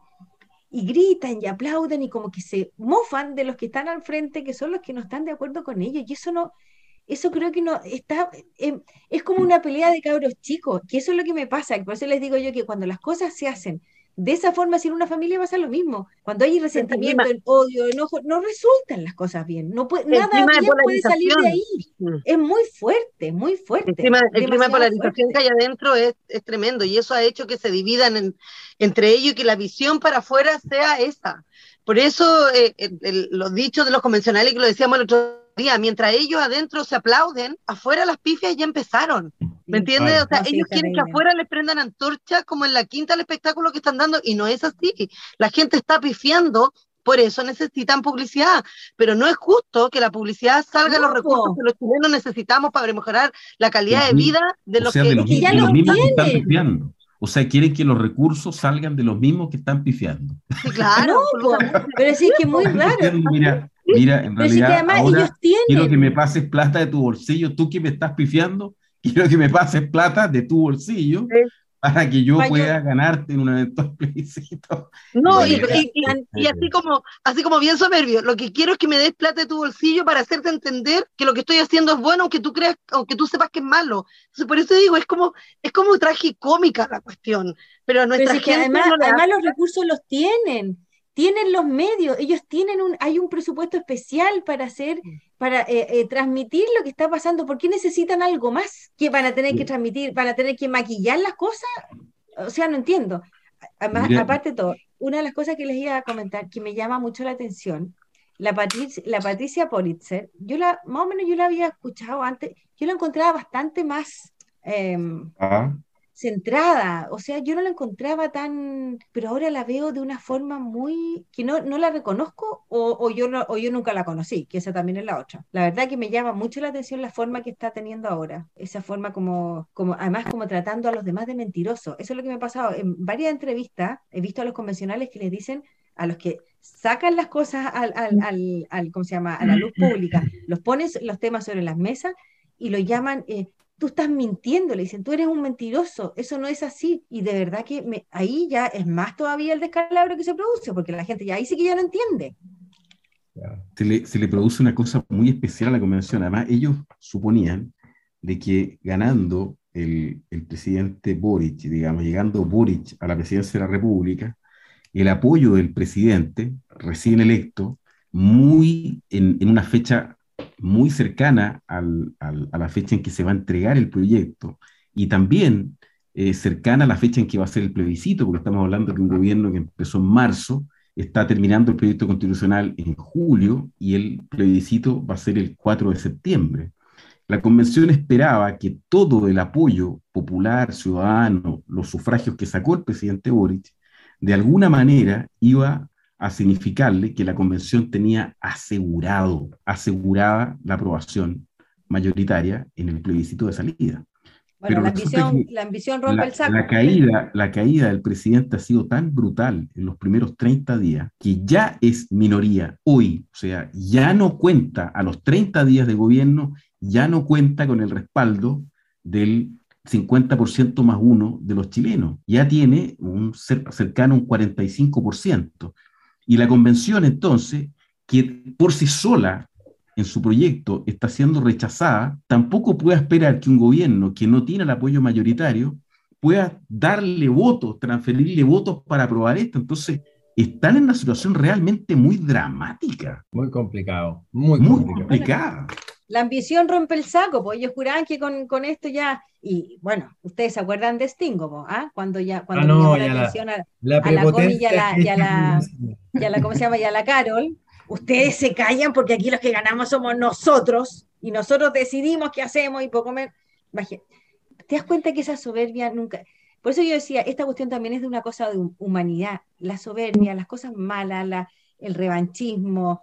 y gritan y aplauden y como que se mofan de los que están al frente, que son los que no están de acuerdo con ellos. Y eso no, eso creo que no está, eh, es como una pelea de cabros chicos, que eso es lo que me pasa. Por eso les digo yo que cuando las cosas se hacen de esa forma, si en una familia pasa lo mismo. Cuando hay el clima, resentimiento, odio, enojo, no resultan las cosas bien. No puede, el nada clima de bien puede salir de polarización. ahí. Es muy fuerte, muy El fuerte, clima, el clima de demasiado polarización que fuerte. hay adentro es, es tremendo, y eso ha hecho que se dividan en, entre ellos y que la visión para afuera sea esa. Por eso eh, el, el, los dichos de los convencionales, que lo decíamos el otro día, mientras ellos adentro se aplauden, afuera las pifias ya empezaron. ¿Me Sí. entiendes? Claro. O sea, No, sí, ellos es quieren que terrible. afuera les prendan antorchas como en la quinta del espectáculo que están dando, y no es así. La gente está pifiando, por eso necesitan publicidad, pero no es justo que la publicidad salga No, a los recursos po, que los chilenos necesitamos para mejorar la De calidad los de mi- vida de o los sea, de que los, es que mi- ya de los los mismos que están tienen. pifiando. O sea, quieren que los recursos salgan de los mismos que están pifiando. sí, No, claro, po, absolutamente. pero sí, es que es muy Están raro. pifiando, mira, Sí, mira, en Pero sí que realidad además ellos ahora quiero que me tienen. pases plata de tu bolsillo, tú que me estás pifiando, quiero que me pases plata de tu bolsillo sí. para que yo Paño, pueda ganarte en un eventual plebiscito. En No, oye, y, pero realidad, si y, y, están, y así como, así como bien soberbio, lo que quiero es que me des plata de tu bolsillo para hacerte entender que lo que estoy haciendo es bueno, aunque tú creas, aunque tú sepas que es malo. Entonces, por eso digo, es como, es como tragicómica la cuestión, pero a pero nuestra si es que gente además, no le además hace. los recursos los tienen, tienen los medios, ellos tienen un, hay un presupuesto especial para hacer, para eh, eh, transmitir lo que está pasando. ¿Por qué necesitan algo más? ¿Que van a tener que transmitir, van a tener que maquillar las cosas? O sea, no entiendo. Además, mira, aparte de todo, una de las cosas que les iba a comentar que me llama mucho la atención, la Patricia, la Patricia Politzer, yo la, más o menos yo la había escuchado antes, yo la encontraba bastante más eh, ah, centrada, o sea, yo no la encontraba tan, pero ahora la veo de una forma muy, que no, no la reconozco o, o yo no, o yo nunca la conocí, que esa también es la otra. La verdad que me llama mucho la atención la forma que está teniendo ahora, esa forma como, como además como tratando a los demás de mentirosos. Eso es lo que me ha pasado en varias entrevistas, he visto a los convencionales que les dicen a los que sacan las cosas al, al, al, al ¿cómo se llama? A la luz pública, los ponen los temas sobre las mesas y lo llaman eh, tú estás mintiendo, le dicen, tú eres un mentiroso, eso no es así. Y de verdad que me, ahí ya es más todavía el descalabro que se produce, porque la gente ya ahí sí que ya no entiende. se le, se le produce una cosa muy especial a la convención. Además, ellos suponían de que ganando el, el presidente Boric, digamos, llegando Boric a la presidencia de la República, el apoyo del presidente recién electo, muy en, en una fecha muy cercana al, al, a la fecha en que se va a entregar el proyecto y también eh, cercana a la fecha en que va a ser el plebiscito, porque estamos hablando de un gobierno que empezó en marzo, está terminando el proyecto constitucional en julio y el plebiscito va a ser el cuatro de septiembre. La convención esperaba que todo el apoyo popular, ciudadano, los sufragios que sacó el presidente Boric, de alguna manera iba a significarle que la convención tenía asegurado, asegurada la aprobación mayoritaria en el plebiscito de salida. Bueno, Pero la resulta ambición, que la ambición rompe la, el saco. la caída, la caída del presidente ha sido tan brutal en los primeros treinta días que ya es minoría hoy, o sea, ya no cuenta a los treinta días de gobierno, ya no cuenta con el respaldo del cincuenta por ciento más uno de los chilenos, ya tiene un cercano a un cuarenta y cinco por ciento. Y la convención entonces, que por sí sola en su proyecto está siendo rechazada, tampoco puede esperar que un gobierno que no tiene el apoyo mayoritario pueda darle votos, transferirle votos para aprobar esto. Entonces, están en una situación realmente muy dramática. Muy complicado, muy, muy complicado. complicada. La ambición rompe el saco, pues ellos juraban que con, con esto ya, y bueno, ustedes se acuerdan de Stingo, po, ¿ah? Cuando ya, cuando Ah, le no, llamó la ya la, atención a, la a la Connie y a la, y a la, prepotencia. y a la, ¿cómo se llama? Y a la Carol, ustedes se callan porque aquí los que ganamos somos nosotros, y nosotros decidimos qué hacemos y poco menos. Imagínate, ¿te das cuenta que esa soberbia nunca? Por eso yo decía, esta cuestión también es de una cosa de humanidad, la soberbia, las cosas malas, la, el revanchismo,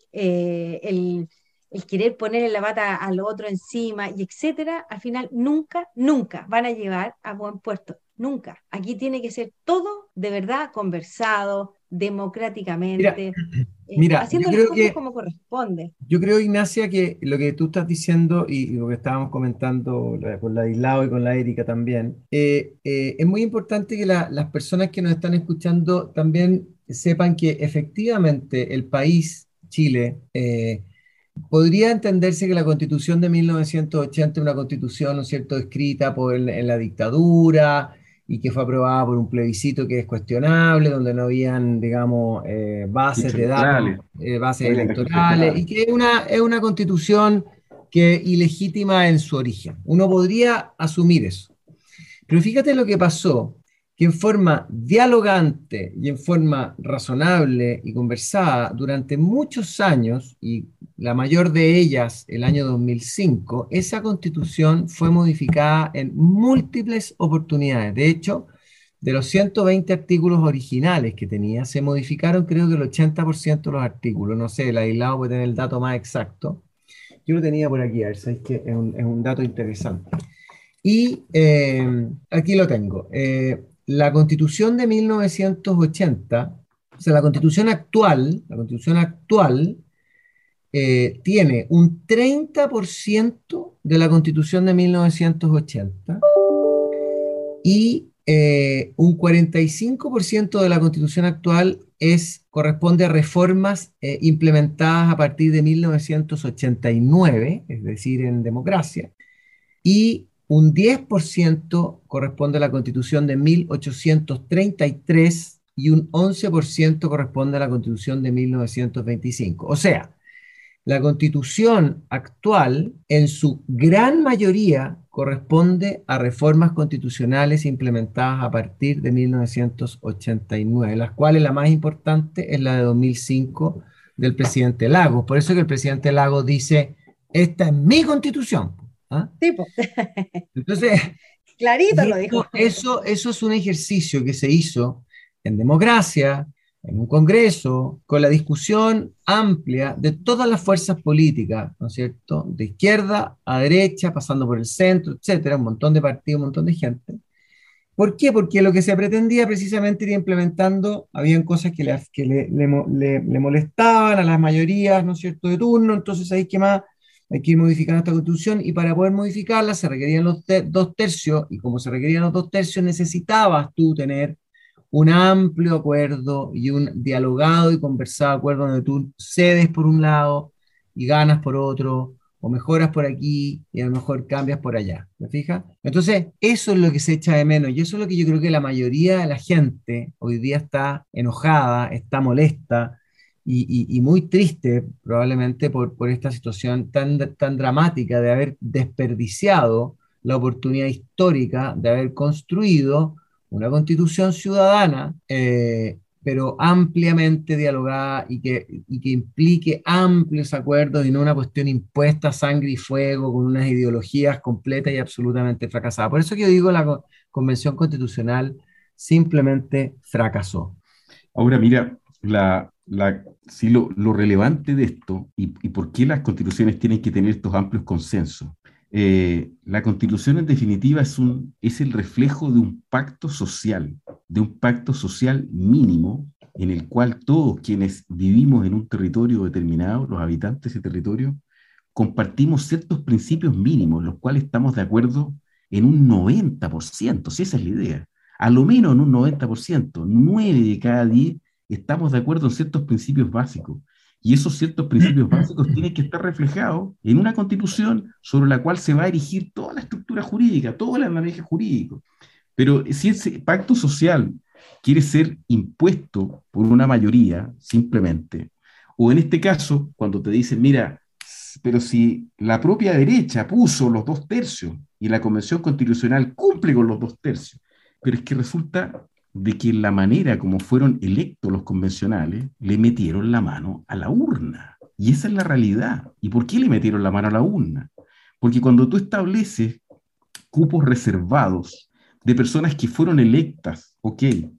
eh, el, el querer ponerle la bata al otro encima, y etcétera, al final nunca, nunca van a llevar a buen puerto. Nunca. Aquí tiene que ser todo de verdad conversado, democráticamente, Mira, eh, mira, yo haciendo las creo cosas que como corresponde. Yo creo, Ignacia, que lo que tú estás diciendo y, y lo que estábamos comentando la- con la Islao y con la Erika también, eh, eh, es muy importante que la- las personas que nos están escuchando también sepan que efectivamente el país, Chile, eh, podría entenderse que la Constitución de mil novecientos ochenta es una constitución, ¿no es cierto?, escrita por, en, en la dictadura y que fue aprobada por un plebiscito que es cuestionable, donde no habían, digamos, eh, bases Hechos de datos, electorales, eh, bases no había registro electorales, y electoral. que es una, es una constitución que ilegítima en su origen. Uno podría asumir eso. Pero fíjate lo que pasó, que en forma dialogante y en forma razonable y conversada durante muchos años, y la mayor de ellas el año dos mil cinco, esa constitución fue modificada en múltiples oportunidades. De hecho, de los ciento veinte artículos originales que tenía, se modificaron creo que el ochenta por ciento de los artículos. No sé, el aislado puede tener el dato más exacto. Yo lo tenía por aquí, a ver, ¿sabes qué? Es un, es un dato interesante. Y eh, aquí lo tengo. Eh, la Constitución de mil novecientos ochenta, o sea, la Constitución actual, la Constitución actual eh, tiene un treinta por ciento de la Constitución de mil novecientos ochenta y eh, un cuarenta y cinco por ciento de la Constitución actual es, corresponde a reformas eh, implementadas a partir de mil novecientos ochenta y nueve, es decir, en democracia, y un diez por ciento corresponde a la Constitución de mil ochocientos treinta y tres y un once por ciento corresponde a la Constitución de mil novecientos veinticinco. O sea, la Constitución actual, en su gran mayoría, corresponde a reformas constitucionales implementadas a partir de mil novecientos ochenta y nueve, las cuales la más importante es la de dos mil cinco del presidente Lagos. Por eso que el presidente Lagos dice, esta es mi Constitución. ¿Ah? Tipo. Entonces, Clarito lo eso, dijo. eso, eso es un ejercicio que se hizo en democracia, en un congreso, con la discusión amplia de todas las fuerzas políticas, ¿no es cierto? De izquierda a derecha, pasando por el centro, etcétera, un montón de partidos, un montón de gente. ¿Por qué? Porque lo que se pretendía precisamente ir implementando, habían cosas que le, que le, le, le, le molestaban a las mayorías, ¿no es cierto?, de turno, entonces hay que más, hay que ir modificando esta constitución, y para poder modificarla se requerían los te dos tercios, y como se requerían los dos tercios, necesitabas tú tener un amplio acuerdo y un dialogado y conversado acuerdo donde tú cedes por un lado y ganas por otro, o mejoras por aquí y a lo mejor cambias por allá, ¿me fijas? Entonces, eso es lo que se echa de menos, y eso es lo que yo creo que la mayoría de la gente hoy día está enojada, está molesta, y, y- y muy triste probablemente por, por esta situación tan, tan dramática de haber desperdiciado la oportunidad histórica de haber construido una constitución ciudadana, eh, pero ampliamente dialogada y que, y que implique amplios acuerdos y no una cuestión impuesta a sangre y fuego con unas ideologías completas y absolutamente fracasadas. Por eso que yo digo la co- Convención Constitucional simplemente fracasó. Ahora, mira, la, la, sí, lo, lo relevante de esto y, y por qué las constituciones tienen que tener estos amplios consensos. Eh, la constitución en definitiva es, un, es el reflejo de un pacto social, de un pacto social mínimo en el cual todos quienes vivimos en un territorio determinado, los habitantes de ese territorio, compartimos ciertos principios mínimos, los cuales estamos de acuerdo en un noventa por ciento, si esa es la idea, a lo menos en un noventa por ciento, nueve de cada diez estamos de acuerdo en ciertos principios básicos. Y esos ciertos principios básicos tienen que estar reflejados en una constitución sobre la cual se va a erigir toda la estructura jurídica, todo el andamiaje jurídico. Pero si ese pacto social quiere ser impuesto por una mayoría, simplemente, o en este caso, cuando te dicen, mira, pero si la propia derecha puso los dos tercios y la Convención Constitucional cumple con los dos tercios, pero es que resulta de que la manera como fueron electos los convencionales, le metieron la mano a la urna. Y esa es la realidad. ¿Y por qué le metieron la mano a la urna? Porque cuando tú estableces cupos reservados de personas que fueron electas, ok,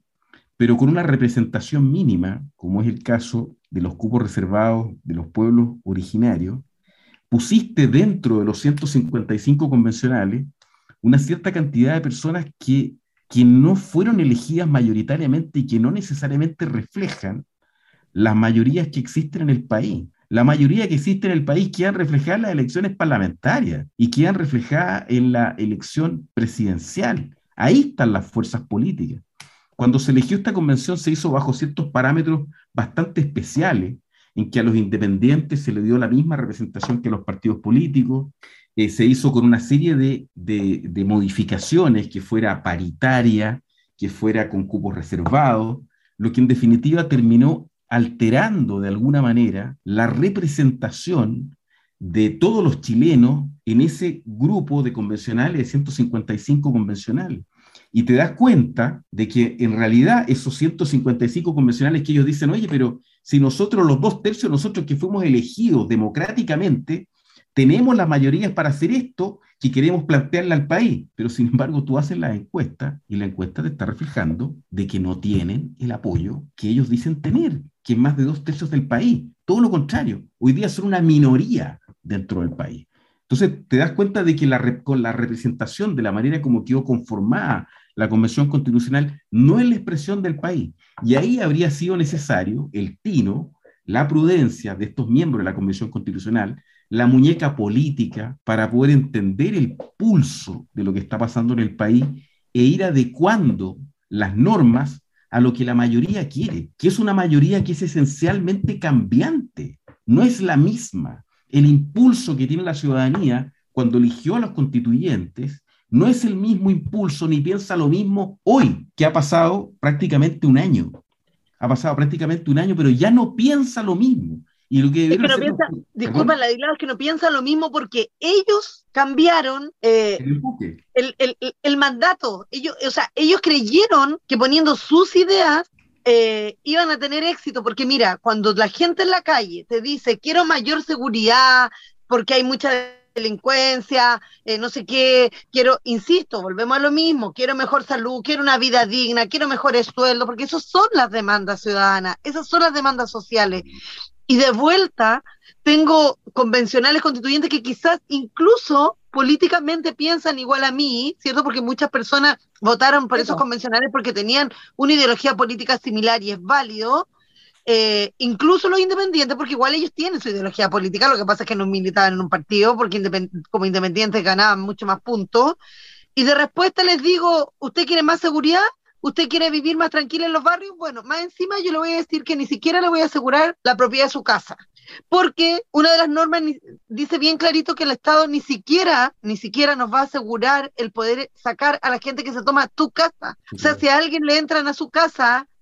pero con una representación mínima, como es el caso de los cupos reservados de los pueblos originarios, pusiste dentro de los ciento cincuenta y cinco convencionales una cierta cantidad de personas que, que no fueron elegidas mayoritariamente y que no necesariamente reflejan las mayorías que existen en el país. La mayoría que existe en el país quedan reflejadas en las elecciones parlamentarias y quedan reflejadas en la elección presidencial. Ahí están las fuerzas políticas. Cuando se eligió esta convención se hizo bajo ciertos parámetros bastante especiales, en que a los independientes se le dio la misma representación que a los partidos políticos, eh, se hizo con una serie de, de, de modificaciones, que fuera paritaria, que fuera con cupos reservados, lo que en definitiva terminó alterando de alguna manera la representación de todos los chilenos en ese grupo de convencionales, de ciento cincuenta y cinco convencionales. Y te das cuenta de que en realidad esos ciento cincuenta y cinco convencionales que ellos dicen, oye, pero si nosotros los dos tercios, nosotros que fuimos elegidos democráticamente, tenemos las mayorías para hacer esto que queremos plantearle al país, pero sin embargo tú haces la encuesta y la encuesta te está reflejando de que no tienen el apoyo que ellos dicen tener, que es más de dos tercios del país. Todo lo contrario, hoy día son una minoría dentro del país. Entonces te das cuenta de que la, con la representación de la manera como quedó conformada la Convención Constitucional no es la expresión del país. Y ahí habría sido necesario el tino, la prudencia de estos miembros de la Convención Constitucional, la muñeca política para poder entender el pulso de lo que está pasando en el país e ir adecuando las normas a lo que la mayoría quiere, que es una mayoría que es esencialmente cambiante, no es la misma. El impulso que tiene la ciudadanía cuando eligió a los constituyentes no es el mismo impulso ni piensa lo mismo hoy, que ha pasado prácticamente un año. Ha pasado prácticamente un año, pero ya no piensa lo mismo. Y lo que es que no piensa, los... disculpa, la es que no piensa lo mismo porque ellos cambiaron eh, el, el, el, el mandato. Ellos, o sea, ellos creyeron que poniendo sus ideas eh, iban a tener éxito, porque mira, cuando la gente en la calle te dice quiero mayor seguridad porque hay mucha delincuencia, eh, no sé qué, quiero, insisto, volvemos a lo mismo, quiero mejor salud, quiero una vida digna, quiero mejores sueldos, porque esas son las demandas ciudadanas, esas son las demandas sociales. Y de vuelta tengo convencionales constituyentes que quizás incluso políticamente piensan igual a mí, ¿cierto? Porque muchas personas votaron por esos convencionales porque tenían una ideología política similar y es válido, eh, incluso los independientes, porque igual ellos tienen su ideología política, lo que pasa es que no militaban en un partido, porque independ- como independientes ganaban mucho más puntos, y de respuesta les digo, ¿usted quiere más seguridad? ¿Usted quiere vivir más tranquila en los barrios? Bueno, más encima yo le voy a decir que ni siquiera le voy a asegurar la propiedad de su casa, porque una de las normas ni, dice bien clarito que el Estado ni siquiera, ni siquiera nos va a asegurar el poder sacar a la gente que se toma tu casa. O sea, si a alguien le entran a su casa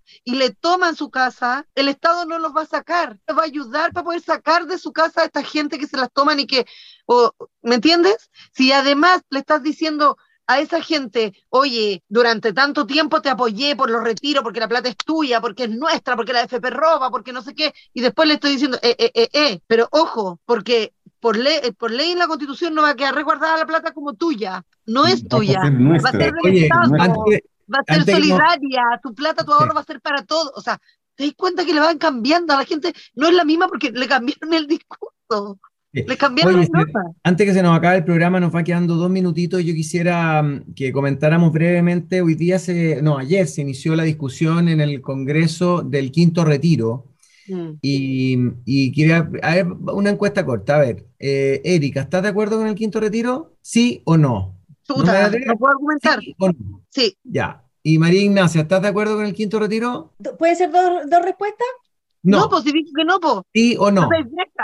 y le toman su casa, el Estado no los va a sacar, los va a ayudar para poder sacar de su casa a esta gente que se las toman y que, o, ¿me entiendes? Si además le estás diciendo a esa gente, oye, durante tanto tiempo te apoyé por los retiros, porque la plata es tuya, porque es nuestra, porque la F P roba, porque no sé qué, y después le estoy diciendo, eh, eh, eh, eh, pero ojo, porque por ley, por ley en la Constitución no va a quedar resguardada la plata como tuya, no es Va a tuya, ser va a nuestra. ser del Oye, Estado, antes, va a ser antes que no- solidaria, tu plata, tu ahorro Sí. va a ser para todos, o sea, te das cuenta que le van cambiando a la gente, no es la misma porque le cambiaron el discurso, le cambiaron Oye, las se- notas. antes que se nos acabe el programa, nos va quedando dos minutitos. Yo quisiera mm, que comentáramos brevemente. Hoy día se, no, ayer se inició la discusión en el Congreso del quinto retiro. Mm. Y, y quería, a ver, una encuesta corta. A ver, eh, Erika, ¿estás de acuerdo con el quinto retiro? ¿Sí o no? No me Chuta, atrevo. no puedo argumentar, ¿Sí o no? sí. Ya. Y María Ignacia, ¿estás de acuerdo con el quinto retiro? ¿Puede ser dos, dos respuestas? No, No. pues si dijo que no, pues. ¿Sí o no?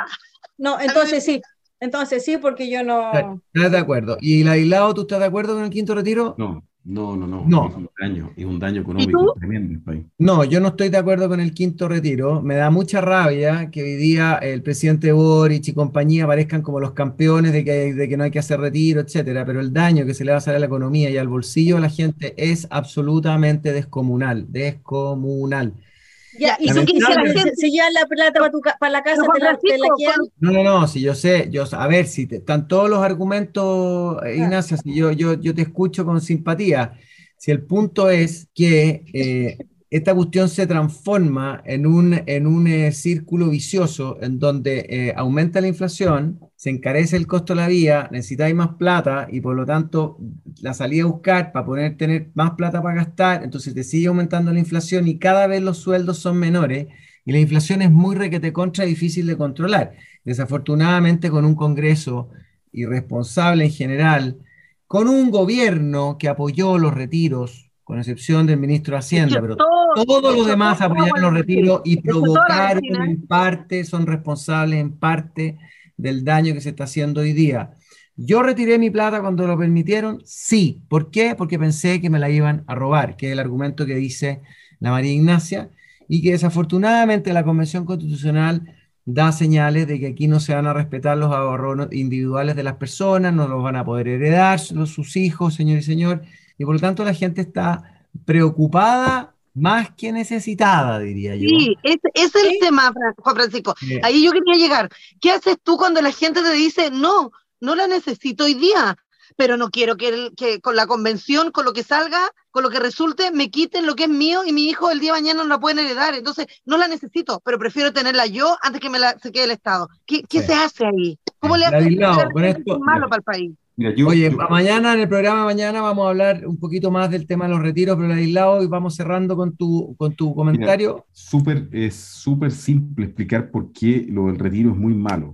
No, entonces sí. Entonces sí, porque yo no. ¿Estás de acuerdo? ¿Y Ladislao, tú estás de acuerdo con el quinto retiro? No, no, no, no, No. es un daño, es un daño ¿Y económico tú? tremendo en el país. No, yo no estoy de acuerdo con el quinto retiro. Me da mucha rabia que hoy día el presidente Boric y compañía aparezcan como los campeones de que, de que no hay que hacer retiro, etcétera. Pero el daño que se le va a hacer a la economía y al bolsillo de la gente es absolutamente descomunal, descomunal. Ya, y si, Lamentable. y si la gente se lleva la plata para, tu, ca- para la casa, Pero, te la, te la Francisco, quedan. No, no, no, si yo sé, yo, a ver, si te- están todos los argumentos, eh, Ignacia, si yo, yo, yo te escucho con simpatía. Si el punto es que eh, esta cuestión se transforma en un, en un eh, círculo vicioso en donde eh, aumenta la inflación, se encarece el costo de la vida, necesitáis más plata y por lo tanto la salida a buscar para poder tener más plata para gastar, entonces te sigue aumentando la inflación y cada vez los sueldos son menores. Y la inflación es muy requete contra y difícil de controlar. Desafortunadamente, con un Congreso irresponsable en general, con un gobierno que apoyó los retiros, con excepción del ministro de Hacienda, echó pero todo, todos los echó demás todo apoyaron agua los al retiros y vecino, echó toda la provocaron vecina. en parte, son responsables en parte del daño que se está haciendo hoy día. ¿Yo retiré mi plata cuando lo permitieron? Sí. ¿Por qué? Porque pensé que me la iban a robar, que es el argumento que dice la María Ignacia, y que desafortunadamente la Convención Constitucional da señales de que aquí no se van a respetar los ahorros individuales de las personas, no los van a poder heredar los, sus hijos, señor y señor, y por lo tanto la gente está preocupada más que necesitada, diría yo. Sí, ese, ese es el ¿Sí? tema, Fran- Juan Francisco. Eh, Ahí yo quería llegar. ¿Qué haces tú cuando la gente te dice, no, no la necesito hoy día, pero no quiero que, el- que con la convención, con lo que salga, con lo que resulte, me quiten lo que es mío y mi hijo el día de mañana no la pueden heredar? Entonces, no la necesito, pero prefiero tenerla yo antes que me la se quede el Estado. ¿Qué, qué Sí. se hace ahí? ¿Cómo le hace Ladislao, con es esto, malo para el país? Mira, yo, oye, yo- pa- mañana en el programa mañana vamos a hablar un poquito más del tema de los retiros, pero Ladislao, y vamos cerrando con tu, con tu mira, comentario. súper, es súper simple explicar por qué lo del retiro es muy malo.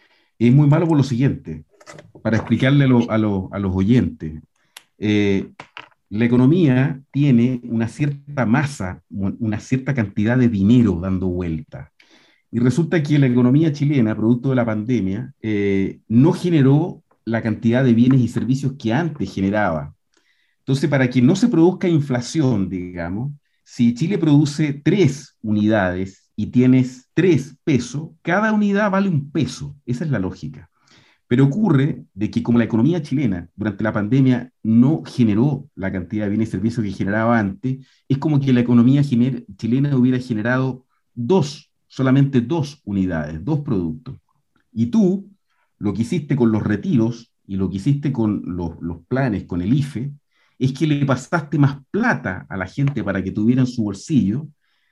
Es muy malo por lo siguiente, para explicarle a, lo- a, lo- a los oyentes. Eh, la economía tiene una cierta masa, una cierta cantidad de dinero dando vuelta. Y resulta que la economía chilena, producto de la pandemia, eh, no generó la cantidad de bienes y servicios que antes generaba. Entonces, para que no se produzca inflación, digamos, si Chile produce tres unidades y tienes tres pesos, cada unidad vale un peso. Esa es la lógica. Pero ocurre de que como la economía chilena durante la pandemia no generó la cantidad de bienes y servicios que generaba antes, es como que la economía gener- chilena hubiera generado dos, solamente dos unidades, dos productos. Y tú, lo que hiciste con los retiros y lo que hiciste con los, los planes, con el I F E, es que le pasaste más plata a la gente para que tuviera en su bolsillo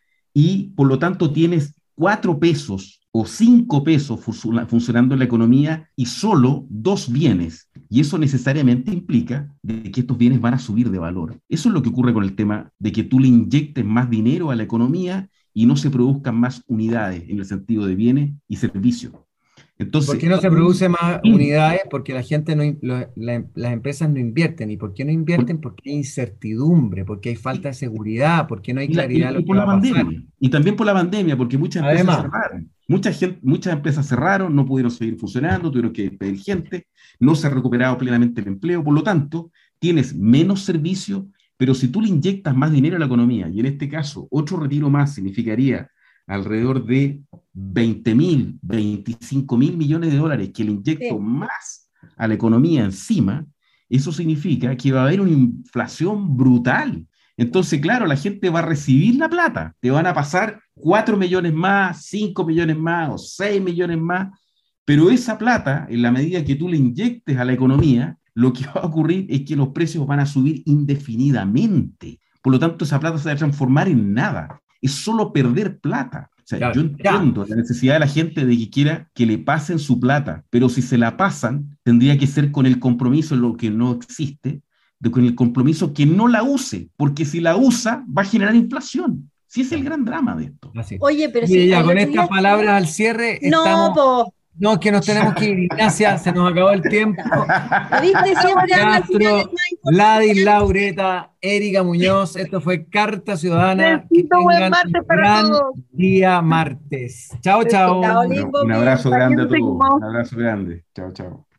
y por lo tanto tienes cuatro pesos o cinco pesos fu- funcionando en la economía y solo dos bienes. Y eso necesariamente implica de que estos bienes van a subir de valor. Eso es lo que ocurre con el tema de que tú le inyectes más dinero a la economía y no se produzcan más unidades en el sentido de bienes y servicios. Entonces, ¿Por qué no se produce más unidades? Porque la gente no, in- lo- la- las empresas no invierten. ¿Y por qué no invierten? Porque hay incertidumbre, porque hay falta de seguridad, porque no hay Y, la- claridad y- de y lo que por va la a pasar. pandemia. Y también por la pandemia, porque muchas empresas Además, cerraron. Mucha gente, muchas empresas cerraron, no pudieron seguir funcionando, tuvieron que despedir gente, no se ha recuperado plenamente el empleo. Por lo tanto, tienes menos servicios, Pero si tú le inyectas más dinero a la economía, y en este caso otro retiro más significaría alrededor de veinte mil, veinticinco mil millones de dólares que le inyecto sí. más a la economía encima, eso significa que va a haber una inflación brutal. Entonces, claro, la gente va a recibir la plata, te van a pasar cuatro millones más, cinco millones más o seis millones más, pero esa plata, en la medida que tú le inyectes a la economía, lo que va a ocurrir es que los precios van a subir indefinidamente. Por lo tanto, esa plata se va a transformar en nada. Es solo perder plata. O sea, claro, yo entiendo ya. la necesidad de la gente de que quiera que le pasen su plata, pero si se la pasan, tendría que ser con el compromiso, lo que no existe, de con el compromiso que no la use, porque si la usa, va a generar inflación. Sí es el gran drama de esto. Así. Oye, pero y si ya con estas palabras al cierre, no, estamos... po. No, que nos tenemos que ir, Ignacia, se nos acabó el tiempo. ¿Viste? Siempre Castro, Gladys Laureta, Erika Muñoz, esto fue Carta Ciudadana. Que buen martes para gran todos. día martes. Chao, chao. Un, un abrazo grande a todos. Un abrazo grande. Chao, chao.